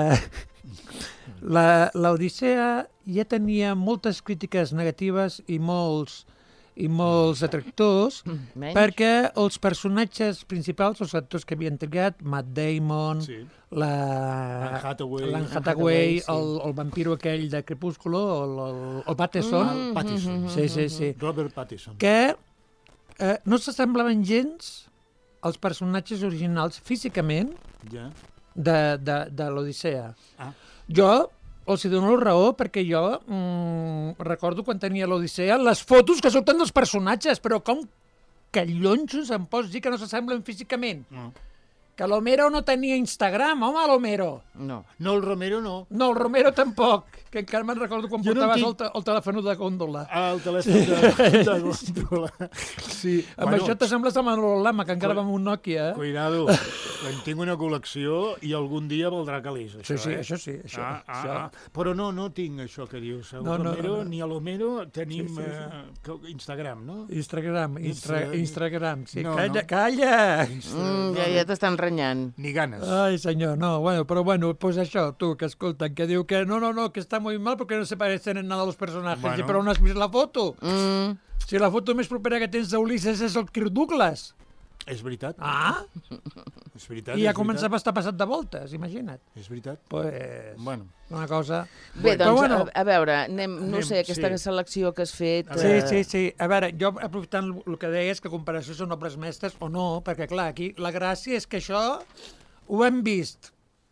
la- l'Odissea ja tenia moltes crítiques negatives i molts i molts detractors Menys? perquè els personatges principals, els actors que havien triat, Matt Damon, Sí. la... Anne Hathaway. l'Anne Anne Hathaway, Hathaway, sí. el, el vampiro aquell de Crepúsculo, el, el, el Pattinson, El Pattinson. sí, sí, sí, Robert Pattinson. que eh, no s'assemblaven gens als personatges originals físicament Ja. de, de, de l'Odissea. Ah. Jo els hi dono raó perquè jo mm, recordo quan tenia l'Odissea les fotos que surten dels personatges, però com callonxos em pots dir que no s'assemblen físicament? No. Que l'Homero no tenia Instagram, home, l'Homero. No. No, el Romero no. No, el Romero tampoc, que encara me'n recordo quan Jo no portaves tinc- el, te el telèfon de gòndola. Ah, el telèfon de, de Góndola. Sí. Amb això t'assembles a Manolo Lama, que encara va amb un Nokia. Eh? Cuidado, en tinc una col·lecció i algun dia valdrà calés, això, Sí, sí, eh? això sí, això, Ah, ah, això. ah. Però no, no tinc això que dius. El No, no, Romero, no, no. ni a l'Homero tenim Sí, sí, sí. eh, que- Instagram, no? Instagram, Instra Insta- Instagram, sí, No, calla, no. calla! Insta... Mm, ja, ja t'estan renyant. Ni ganes. Ai, senyor, no, bueno, però bueno, pues això, tu, que escolta, que diu que no, no, no, que está muy mal porque no se parecen en nada los personajes. Bueno. I, però on has vist la foto? Mm, Si la foto més propera que tens d'Ulisses és el Kirk Douglas. És veritat, Ah, és veritat. i ja és començava a estar passat de voltes, imagina't. veritat. És veritat. Pues, Bueno, una cosa... Bé, Però doncs, bueno, a, a veure, anem, no anem, sé, aquesta sí. selecció que has fet... A Sí, eh, sí, sí. A veure, jo aprofitant el que deies, que comparació són obres mestres o no, perquè clar, aquí la gràcia és que això ho hem vist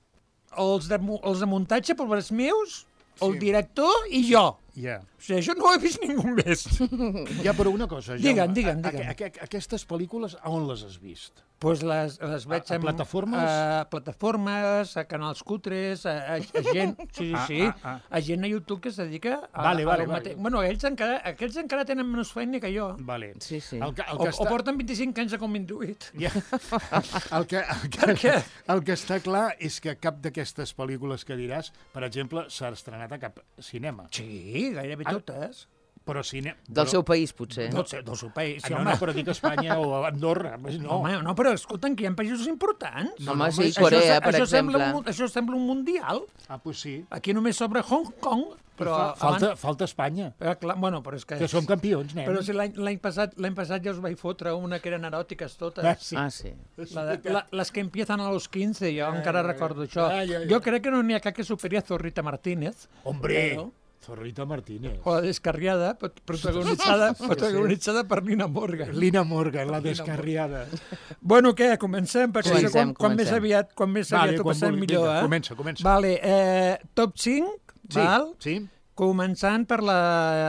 els de, mu- els de muntatge, pobres meus, el Sí. director i jo. ja. O sigui, això no ho he vist ningú més. Ja, però una cosa, Jaume. Digue'm, digue'm, a- digue'm. a- a- Aquestes pel·lícules, a on les has vist? Pues les, les veig A- a en... plataformes? A plataformes, a canals cutres, a, a, a gent... Sí, sí, Ah, sí. ah, ah. A gent a YouTube que es dedica a... Vale, vale, a lo vale. mate- Bueno, ells encara, aquests encara tenen menys feina que jo. Vale. Sí, sí. El que, el O, que o està... porten vint-i-cinc anys de com induït. Ja. El, que, el, que, el que està clar és que cap d'aquestes pel·lícules que diràs, per exemple, s'ha estrenat a cap cinema. Sí, gairebé Ah, totes. Però cine... Del seu país, potser. Del seu, del seu país. Ah, Sí, no, home. no, però dic Espanya o Andorra. No. Home, no, però escolta'm, que hi ha països importants. No, home, no, sí, això- Corea, això, per això exemple. Sembla un, això sembla un mundial. Ah, doncs sí. Aquí només s'obre Hong Kong, però... Fa, falta, abans- falta Espanya, Però, clar, bueno, però és que... que som campions, nen. Però si l'any l'any passat, l'any passat ja us vaig fotre una que eren eròtiques totes. Ah, sí. Ah, sí. La de, la, les que empiezan a los quince, jo encara recordo això. Ai, ai, ai. Jo crec que no n'hi ha cap que superi a Zorrita Martínez. Hombre, Però- Zorrita Martínez. O la descarriada, prot- protagonitzada, protagonitzada per Nina Morgan. Lina Morgan, la descarriada. Bueno, què? Comencem? Perquè Comencem, això, quan, quan més comencem. aviat, quan més Vale, aviat ho quan passem vulgui, millor, vinga, eh? comença, comença. Vale, eh, top cinc, Sí, val? sí. Començant per la,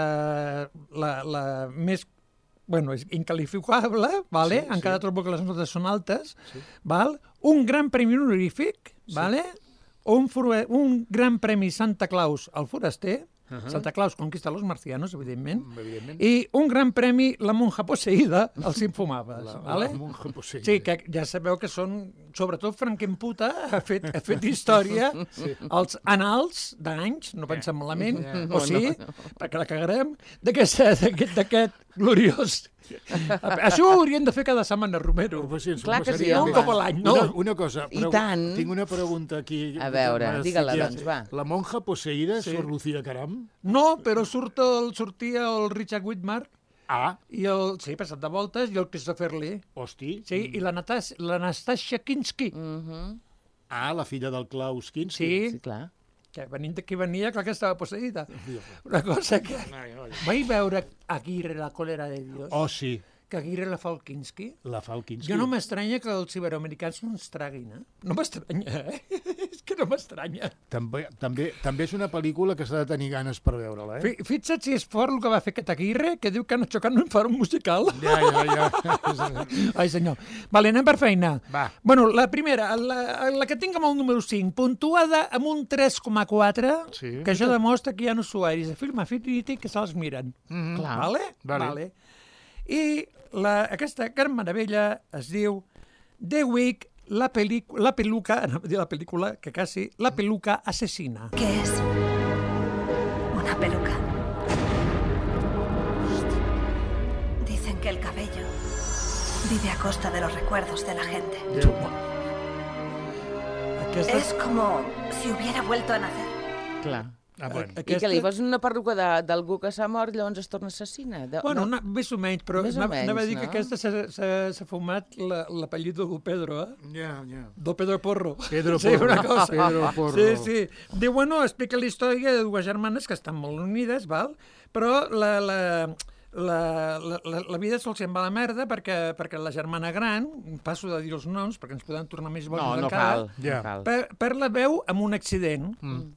la, la més bueno, és incalificable, vale? Sí, encara sí. trobo que les notes són altes, val? Un gran premi honorífic, vale? un, forue- un gran premi Santa Claus al foraster, uh -huh. Santa Claus conquista los marcianos, evidentment, Evidentment. i un gran premi La monja posseïda als infumables, La, vale? la monja posseïda. Sí, que ja sabeu que són, sobretot Frankenputa ha fet, ha fet història sí. als anals d'anys, no pensem malament, Yeah. o sí, no, no. perquè la cagarem, d'aquest d'aquest- d'aquest gloriós. Això ho haurien de fer cada setmana, Romero. Pues sí, ens Clar que sí, passaria home. bé. Un cop a l'any, no? Una, una cosa, I tant. tinc una pregunta aquí. A veure, que m'ha digue-la, ficat. doncs, va. La monja posseïda Sí. és Sor Lucía Caram? No, però surt el, sortia el Richard Widmark, Ah, i el, sí, passat de voltes, i el Christopher Lee. hosti. Sí, i la Natas- l'Anastasia Kinski. Mhm. Ah, la filla del Klaus Kinski. Sí, Sí, clar. que venint d'aquí venia, clar que estava posseïda. Una cosa que... Vaig veure Aguirre, la còlera de Dios. Oh, sí, Que Aguirre la fa el Kinski. la fa el Kinski. Jo no m'estranya que els iberoamericans no ens traguin, eh? No m'estranya, eh? És que no m'estranya. També, també, també és una pel·lícula que s'ha de tenir ganes per veure-la, eh? Fi- Fixa't si és fort el que va fer aquest Aguirre, que diu que han xocat en farà un musical. Ja, ja, ja. Ai, senyor. Vale, anem per feina. Va. Bueno, la primera, la, la que tinc amb el número cinc, puntuada amb un tres coma quatre, Sí. que això demostra que hi ha usuaris de Film Affinity que se'ls miren. Mhm. Clar. Vale? Vale. Vale. I la, aquesta gran meravella es diu The Week, la, pel·lícula, la peluca, no, dir la pel·lícula, que quasi, la peluca asesina. ¿Qué es? Una peluca. Dicen que el cabello vive a costa de los recuerdos de la gente. Aquesta, Es como si hubiera vuelto a nacer. Clar. Ah, bueno. I que li posen una perruca de- d'algú que s'ha mort i llavors es torna assassina. De, Bueno, no, una, més o menys, però Més o anava, anava a dir menys, que no? aquesta s'ha- s'ha s'ha fumat la- l'apellit del Pedro, eh? Ja, ja. Del Pedro Porro. Pedro Sí, Porro. una cosa. Pedro Porro. Sí, sí. Diu, bueno, explica la història de dues germanes que estan molt unides, val? Però la, la, la, la, la, la vida se'ls en va a la merda perquè, perquè la germana gran, passo de dir els noms perquè ens podem tornar més bons no, no encara, cal. Ja. No cal. per, per la veu amb un accident. Mm.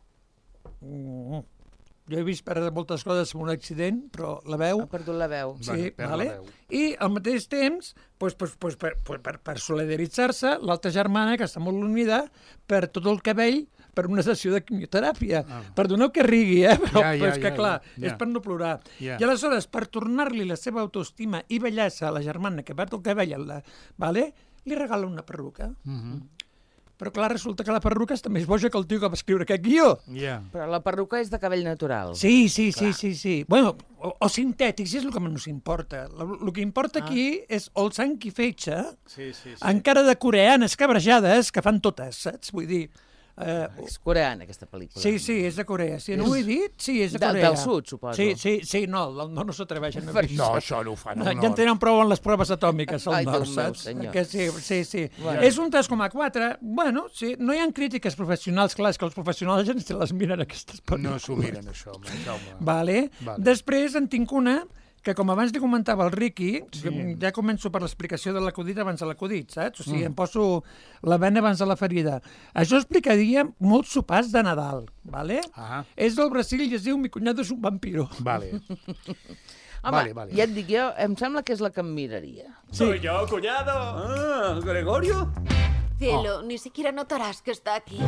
Mm. Jo he vist perdre moltes coses amb un accident, però la veu... Ha perdut la veu. Sí, Bueno, perd la vale? veu. I al mateix temps, pues, pues, pues, per, per, per, per solidaritzar-se, l'altra germana, que està molt unida, per tot el cabell, per una sessió de quimioteràpia. Ah. Perdoneu que rigui, eh? però, Ja, ja, però és que, ja, clar, ja. és per no plorar. Ja. I aleshores, per tornar-li la seva autoestima i bellesa a la germana que perd el cabell, la, vale? Li regala una perruca. Mhm. Però, clar, resulta que la perruca està més boja que el tio que va escriure aquest guió. Ja. Però la perruca és de cabell natural. Sí, sí, sí, sí, sí. Bueno, o, o sintètics, és el que menys importa. El que importa aquí és el sang qui fetge, Sí, sí, sí. encara de coreanes cabrejades, que fan totes, saps? Vull dir... Eh, És coreana, aquesta pel·lícula. sí, sí, és de Corea. Si no ho he dit, sí, és de De- Corea. del sud, suposo. Sí, sí, sí, no, no, no s'atreveixen a Per dir No, això. això no ho fan. No, al ja en nord. tenen prou en les proves atòmiques al Ai, nord, Déu meu, saps? senyor. Que sí, sí, sí. Bueno. És un tres coma quatre. Bueno, sí, no hi ha crítiques professionals, clar, és que els professionals ja se les miren aquestes pel·lícules. No s'ho miren, això, home, Jaume. Vale. Vale. Després en tinc una que, com abans li comentava el Riqui, Sí. ja començo per l'explicació de l'acudit abans de l'acudit, saps? O sigui, Mm. em poso la vena abans de la ferida. Això explicaria molts sopars de Nadal, vale? Ah, És del Brasil i es diu Mi cunyado és un vampiro. vale. Home, Vale, vale. ja et dic jo, em sembla que és la que em miraria. Soy yo, cuñado. Ah, ¿Gregorio? Cielo, ni siquiera notarás que está aquí.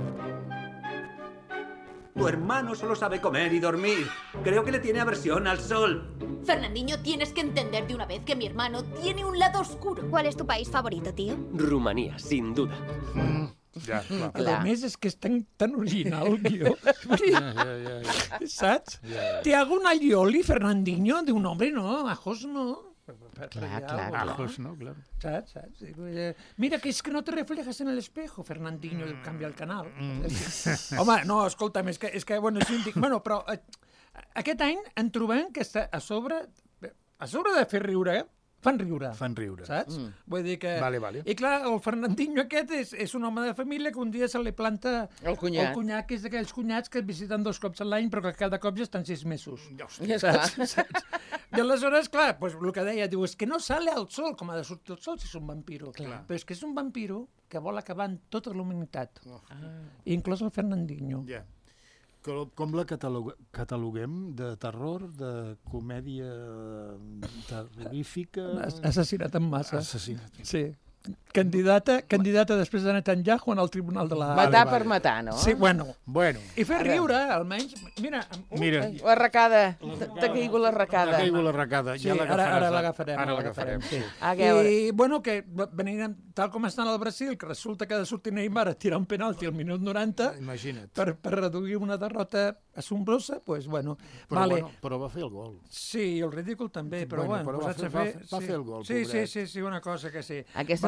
Tu hermano solo sabe comer y dormir. Creo que le tiene aversión al sol. Fernandinho, tienes que entender de una vez que mi hermano tiene un lado oscuro. ¿Cuál es tu país favorito, tío? Rumanía, sin duda. Mm, ja, clar. A Clar. més, és que és tan, tan original el guió. Ja, ja, ja, ja. Saps? Ja, ja. Te hago un alioli, Fernandinho, de un hombre, no, ajos no. Per- per Clar, fer clar, alguna cosa, Ajos, no? Claro. Saps? Saps? Digo, eh, Mira, que és que no te reflejas en el espejo, Fernandinho, mm. canvia el canal. Mm. Home, no, escolta'm, és que, és que bueno, és índic. Bueno, però eh, aquest any en trobem que està a sobre, a sobre de fer riure, eh? Fan riure. Fan riure. Saps? Mm. Vull dir que... Vale, vale. I clar, el Fernandinho aquest és, és un home de família que un dia se li planta El cunyat. el cunyat, que és d'aquells cunyats que et visiten dos cops a l'any, però que cada cop ja estan sis mesos. I esclar. Saps? Saps? I aleshores, clar, pues, el que deia, diu, és que no sale al sol, com ha de sortir el sol si és un vampiro. Clar. Però és que és un vampiro que vol acabar amb tota la humanitat, Ah. inclòs el Fernandinho. Ja. Com, com la catalog cataloguem? De terror, de comèdia terrorífica... As- Assassinat en massa. Assassinat. Sí. Candidata, candidata després de Netanyahu en el tribunal de la... Matar vale. per matar, no? Sí, bueno. Bueno, I fer Ara. riure, almenys. Mira, uh, mira, Ai, la arracada. T'ha caigut la ha arracada. caigut la recada. Sí, Ja ara, l'agafaràs. ara l'agafarem. Ara l'agafarem, sí. A veure. I, bueno, que venint tal com estan al Brasil, que resulta que ha de sortir Neymar a tirar un penalti al minut noranta Imagina't. per, per reduir una derrota assombrosa, pues, bueno, Però, vale. bueno, però va fer el gol. Sí, el ridícul també, però Bueno, bueno, però va posats fer- a va fer... fer- va sí. fer el gol, sí, sí, pobret. sí, sí, una cosa que sí. Aquesta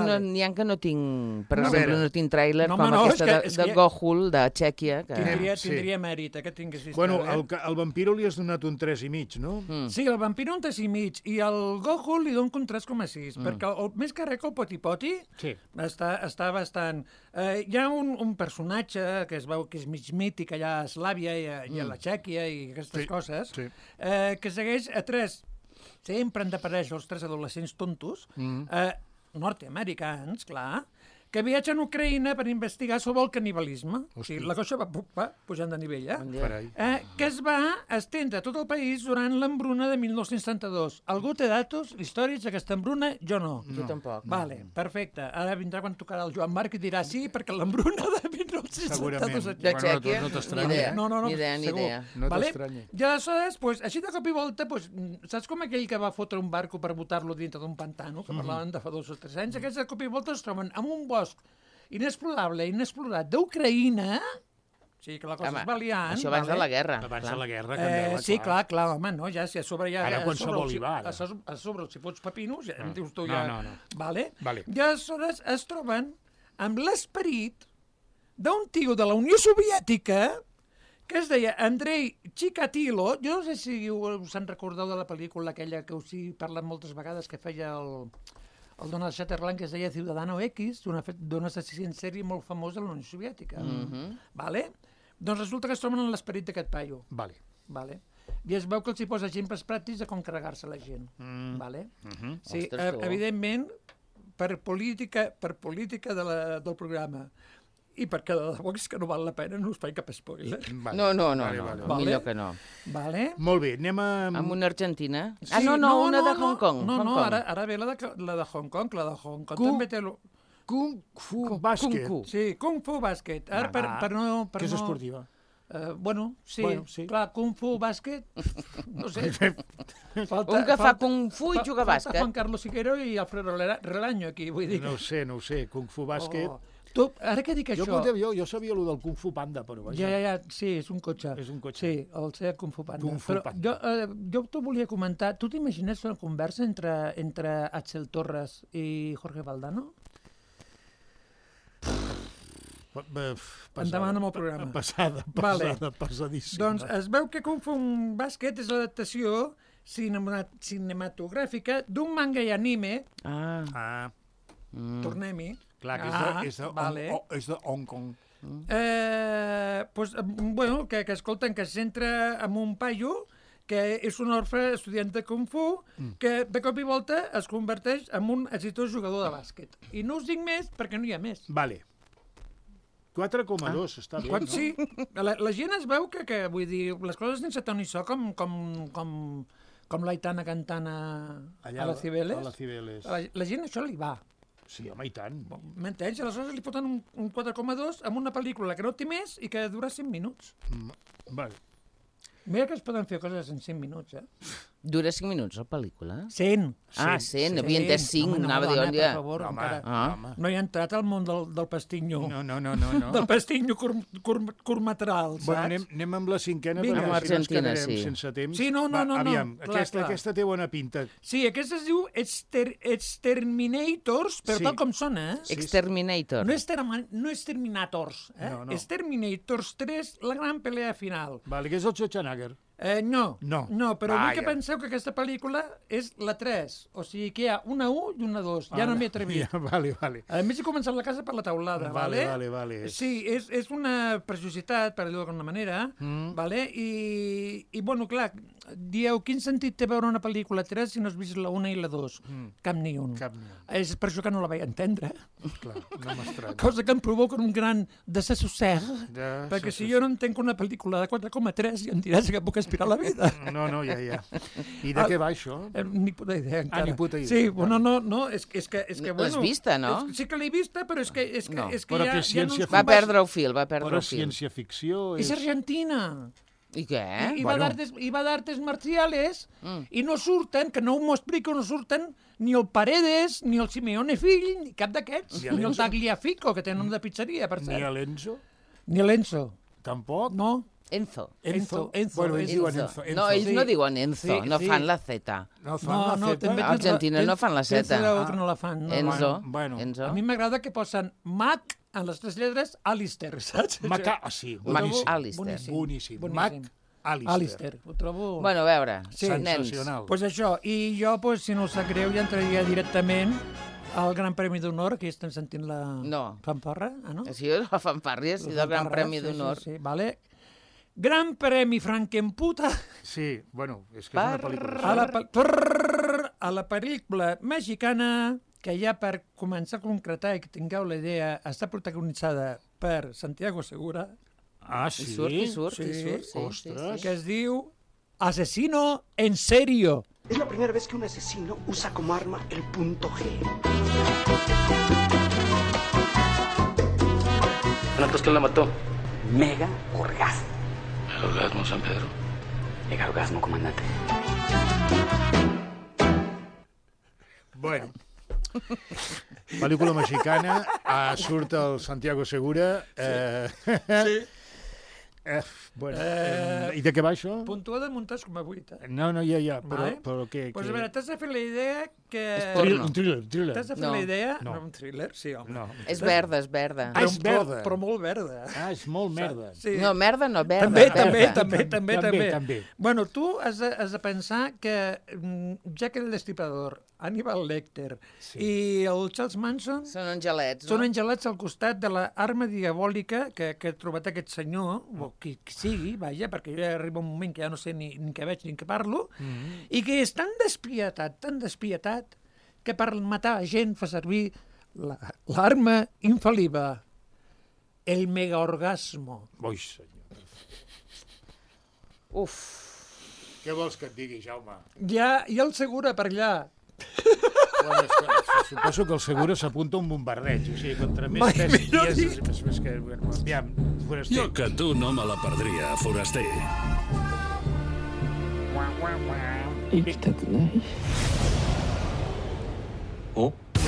no, n'hi ha que no tinc... Per No, exemple, a veure. no tinc tràiler No, com home, no, aquesta és que- de, és de que- Gojul, de Txèquia. Que... Tindria, Sí. tindria mèrit, eh, que tingués vist. Bueno, eh? el, el Vampiro li has donat un tres i mig, no? Mm. Sí, el Vampiro un tres i mig, i el Gojul li dono un tres coma sis, Mm. perquè el, més que res que el Poti Poti Sí. està, està bastant... Eh, hi ha un, un personatge que es veu que és mig mític allà a Eslàvia i a, i a la Txèquia i aquestes Sí, coses, sí. eh, que segueix a tres... Sempre han d'aparèixer els tres adolescents tontos, Mm. eh, nord-americans, clar, que viatgen a Ucraïna per investigar sobre el canibalisme. O sigui, la cosa va, va pujant de nivell, eh? Bon dia. Carai. Eh, que es va estendre a tot el país durant l'embruna de mil nou-cents setanta-dos. Algú té datos històrics d'aquesta embruna? Jo no. Jo tampoc. Vale, perfecte. Ara vindrà quan tocarà el Joan Marc i dirà sí, perquè l'embruna de mil nou-cents setanta-dos... Segurament. De Bueno, Txèquia, no t'estranya, ni idea. eh? No, no, no, Ni idea, ni segur. idea. No vale? t'estranya. I aleshores, pues, així de cop i volta, pues, saps com aquell que va fotre un barco per botar-lo dintre d'un pantano, que parlaven de fa dos o tres anys? Aquests de cop i volta es troben en un bosc inexplorable, inexplorat d'Ucraïna. Sí, que la cosa Home, es va liant. això abans de la guerra. Abans clar. de la guerra, Eh, Candela, sí, clar, clar, home, no, ja, si a sobre ja... Ara a qualsevol sobre hi va, ara. A, so- a sobre, si fots pepinos, ja No. em dius tu No, ja... no, no. Vale? Vale. I aleshores es troben amb l'esperit d'un tio de la Unió Soviètica que es deia Andrei Chikatilo. Jo no sé si us en recordeu de la pel·lícula aquella que us he parlat moltes vegades que feia el, el Donald Sutherland, que es deia Ciudadano X, d'una fe- d'un assassí en sèrie molt famós de la Unió Soviètica. Mhm. Vale? Doncs resulta que es troben en l'esperit d'aquest paio. Vale. Vale? I es veu que els hi posa exemples pràctics de com carregar-se la gent. Mm. Vale? Mhm. Sí, Ostres, eh, que bo. evidentment, per política, per política de la, del programa i perquè de debò és que no val la pena, no us faig cap spoiler. Vale. No, no, no, Vale, no, vale, no. vale. Millor que no. Vale? Molt bé, anem a... Amb una argentina? Sí, ah, no, no, una de Hong Kong. No, Hong no, Kong. ara, ara ve la de, la de Hong Kong. La de Hong Kong Cu- també té... Lo... Kung Fu Kung- Bàsquet. Kung Fu. Sí, Kung Fu Bàsquet. Ara, per, Ah, per no... Per que és no... esportiva. Uh, bueno, sí, Bueno, sí. clar, Kung Fu Bàsquet, no sé. Falta, Un que fa Kung Fu i fa- juga a falta bàsquet. Juan Carlos Siguero i Alfredo Rela- Relaño aquí, vull dir. No ho sé, no ho sé. Kung Fu Bàsquet... Oh. Tu, ara que dic Jo, això... jo, jo, jo sabia allò del Kung Fu Panda, però vaja. Ja, ja, ja, sí, és un cotxe. És un cotxe. Sí, el sé Kung Fu Panda. Kung Fu Però Panda. jo, eh, jo t'ho volia comentar. Tu t'imagines una conversa entre, entre Axel Torres i Jorge Valdano? Pa- pa- Pesada, Endavant amb el programa. Passada, Vale. passada, pesadíssima. Doncs es veu que Kung Fu Bàsquet és l'adaptació cinema cinematogràfica d'un manga i anime. Ah. Ah, Mm. Tornem-hi. clar, que és Ah, de, és de, vale. Hong, oh, és de Hong Kong. Eh, pues, eh, bueno, que, que escolten, que s'entra amb un paio que és un orfe estudiant de Kung Fu, Mm. que de cop i volta es converteix en un exitós jugador de bàsquet. I no us dic més perquè no hi ha més. Vale. quatre coma dos, està bé, Quan, no? sí, la, la gent es veu que, que, vull dir, les coses sense ton ni so, com, com, com, com l'Aitana cantant a, Allà, a la Cibeles. A la Cibeles. La, la gent això li va. Sí, home, i tant. M'entens? Aleshores li foten un, un quatre coma dos amb una pel·lícula que no té més i que dura cinc minuts. Mm, Vale. Mira que es poden fer coses en cinc minuts, eh? Dura cinc minuts, la pel·lícula? cent. Ah, cent, havia entès cinc, Home, no, anava a dir, dona, on per ja... favor, Home, encara. Ah. home. No hi ha entrat al món del, del pastinyo. No, no, no, no. no. Del pastinyo cur, cur, curmatral, saps? Bueno, anem, anem amb la cinquena, Vinga. perquè Amb si no ens Argentina, quedarem sí. sense temps. Sí, no, no, Va, no, no. Aviam, Clar, aquesta, clar. aquesta té bona pinta. Sí, aquesta es diu Exter Exterminators, però Sí. tal com sona, eh? Exterminator. No és, terma- no és Terminators, eh? No, no. És Terminators tres, la gran pelea final. Vale, que és el Schwarzenegger. Eh, no, No. no, però vull que Vaja. penseu que aquesta pel·lícula és la tres, o sigui que hi ha una u i una dos, ja Ah, no m'he atrevit. Ja, vale, vale. A més, he començat la casa per la taulada, Vale, vale? vale, vale. Sí, és, és una preciositat, per dir-ho d'alguna manera, Mm. vale? I, i, bueno, clar, dieu, quin sentit té veure una pel·lícula tres si no has vist la una i la dos? Mm. Cap ni un. Cap ni un. És per això que no la vaig entendre. Clar, no m'estranya. Cosa que em provoca un gran desassosseg, Ja, perquè sí, si sí, jo no entenc una pel·lícula de quatre coma tres, ja em diràs que puc aspirar a la vida. No, no, ja, ja. I de Ah, què va això? Eh, Ni puta idea, encara. ni puta idea. Sí, no, no, no, és, que- és que... És que L'has bueno, vista, no? És, sí que l'he vista, però és que, és que, No. és que Però ja, que ja no ciència ens Va conversa- perdre el fil, va perdre Però el fil. ciència-ficció És argentina. I què? I, i, va bueno. d'artes, I va d'artes marciales Mm. i no surten, que no m'ho explico, no surten ni el Paredes, ni el Simeone fill, ni cap d'aquests, Ni ni, el el Enzo. Tagliafico, que té nom de pizzeria, per Ni cert. a l'Enzo? Ni l'Enzo. Tampoc? No. Enzo. Enzo, Enzo. Bueno, ells Enzo. diuen Enzo. Enzo. No, ells Sí. no diuen Enzo, Sí, no sí. fan la Z. No fan No, la no, feta? també A Argentina no fan la Z. Enzo d'altre no la fan. No. Enzo. Bueno, Enzo. A mi m'agrada que posen Mac en les tres lletres Alistair, saps? Maca... Ah, sí, Ho trobo boníssim. Alistair. boníssim. Boníssim. Boníssim. Mac Alistair. Alistair, ho trobo... Bueno, a veure, Sí. nens. Sensacional. Pues això, i jo, pues, si no us sap greu, ja entraria directament al Gran Premi d'Honor, que ja estem sentint la No. fanfarra, ah, no? Si jo la fanfàrria, si del Gran Fanfarra, Premi sí, d'Honor. Sí, sí, vale. Gran Premi Frankenputa Sí, bueno, és que és una pel·lícula. a la, pel- Trrrr, a la pel·lícula mexicana, que ja per començar a concretar i que tingueu la idea, està protagonitzada per Santiago Segura, Ah, sí? I surt, i surt, i Sí. surt. Sí, Ostres. sí, que es diu Asesino en serio. Es la primera vez que un asesino usa como arma el punto G. Bueno, entonces, ¿quién la mató? Mega orgasmo. El orgasmo, San Pedro. Mega orgasmo, comandante. Bueno, pel·lícula mexicana, uh, surt el Santiago Segura. Eh, Sí. eh, bueno, Eh, eh, I de què va això? Puntua de muntar com a vuit. Eh? No, no, ja, ja, però, Vale. però què? Pues què? a veure, t'has de fer la idea que... Thriller, un thriller, un thriller. T'has de fer No. la idea... No. No, un thriller, sí, home. No. És verda, és verda. Ah, és Però- verda. Però molt verda. Ah, és molt merda. Sí. No, merda no, verda. També, verda. també, també, també, També, també. també. Bueno, tu has de, has de pensar que mm, Jack el Destripador, Hannibal Lecter sí. i el Charles Manson Són angelets, no? són angelats al costat de l'arma diabòlica que, que ha trobat aquest senyor, o qui, qui sigui, vaja, perquè ja arriba un moment que ja no sé ni, ni què veig ni què parlo, mm -hmm. i que és tan despietat, tan despietat, que per matar gent fa servir la- l'arma infal·lible, el megaorgasmo. Ui, senyor. Uf. Què vols que et digui, Jaume? Ja, i el Segura per allà. Bueno, és que, suposo que el Segura s'apunta a un bombardeig, o sigui, contra més Mai tres millor dies, dit. més, més que... Bueno, aviam, foraster. Jo que tu no me la perdria, foraster. Oh?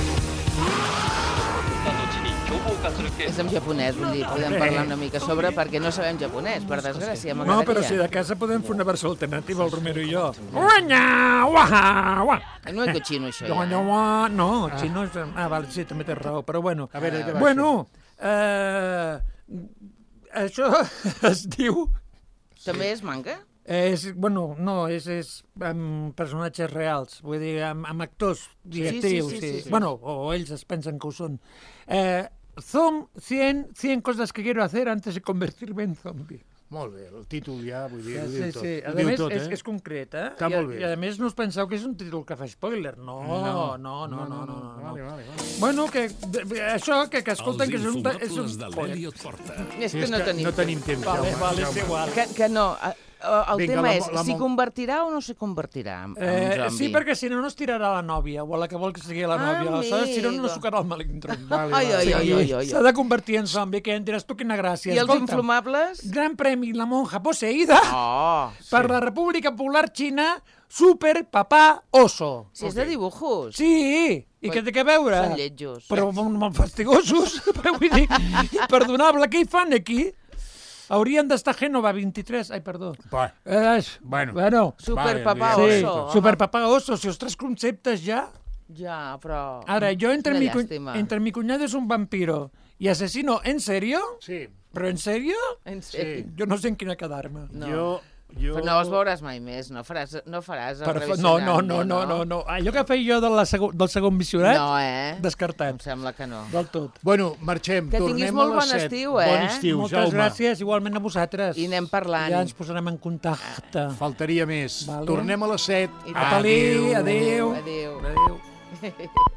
És en japonès, vull dir, podem parlar una mica sobre perquè no sabem japonès, per desgràcia, No, m'agradaria. però si de casa podem fer una versió alternativa, el Romero i jo. Uanya, uaha, ua. No és cochino, això, Uanya, ja. ua. No, xino és... Ah, vale, sí, també tens raó, però bueno. A veure, què va Bueno, eh, això es diu... També és manga? És, bueno, no, és, és amb personatges reals, vull dir, amb, amb actors directius. sí, sí, sí, sí. Bueno, o ells es pensen que ho són. Eh, Zom, cien, cien cosas que quiero hacer antes de convertirme en zombie. Molt bé, el títol ja, vull dir, ho Sí, diu tot. sí. Ho A diu més, tot, és, eh? és concret, eh? Està I, molt bé. I a més no us penseu que és un títol que fa spoiler. No, no, no, no, no. no, no. Vale, vale, vale. Bueno, que de- de- això, que, que escolten que és un... Els És un infumables de l'Eliot Porta. És Sí, que és no que tenim no tenim temps, Vale, Jaume. vale, és Jaume. igual. Que, que no, eh, el Vinga, tema la- és la si mo- convertirà o no se convertirà en, en Eh, zombi. sí, perquè si no, no es tirarà la nòvia, o a la que vol que sigui la nòvia. Aleshores, si no, no Amigo. sucarà el malindrom. Vale, Ai, vale. ai, ai, ai, ai. S'ha de convertir en zombi, que en diràs tu quina gràcia. I els Escolta'm, inflamables? Gran premi La monja poseïda Oh, per la República Popular Xina, Super Papà Oso. si és de dibujos. Sí, i què té que veure? Són lletjos. Però molt, molt fastigosos, però vull dir, imperdonable. Què hi fan aquí? Haurien d'estar a Gènova vint-i-tres. Ai, perdó. Va, Eh, bueno. bueno. Superpapà Vale, Sí, Oso. Super Papà Oso, si els tres conceptes ja... Ja, però... Ara, jo entre, Quina mi, cu- llàstima. entre mi cuñado es un vampiro i asesino, ¿en serio? Sí, ¿Però en serio? En sèrio. sí. Jo no sé en quina quedar-me. No. Jo... jo... Però no els veuràs mai més, no faràs, no faràs el Per fa- revisionant. no, no, no, no, no, no. Allò que feia jo de la segu del segon missionat, No, eh? descartat. Em sembla que no. Del tot. Bueno, marxem. Que tinguis Tornem molt a les bon set. estiu, eh? Bon estiu, Moltes Jaume. gràcies, igualment a vosaltres. I anem parlant. Ja ens posarem en contacte. Faltaria més. Vale. Tornem a les set. I Apalí, adéu. Adéu. Adéu.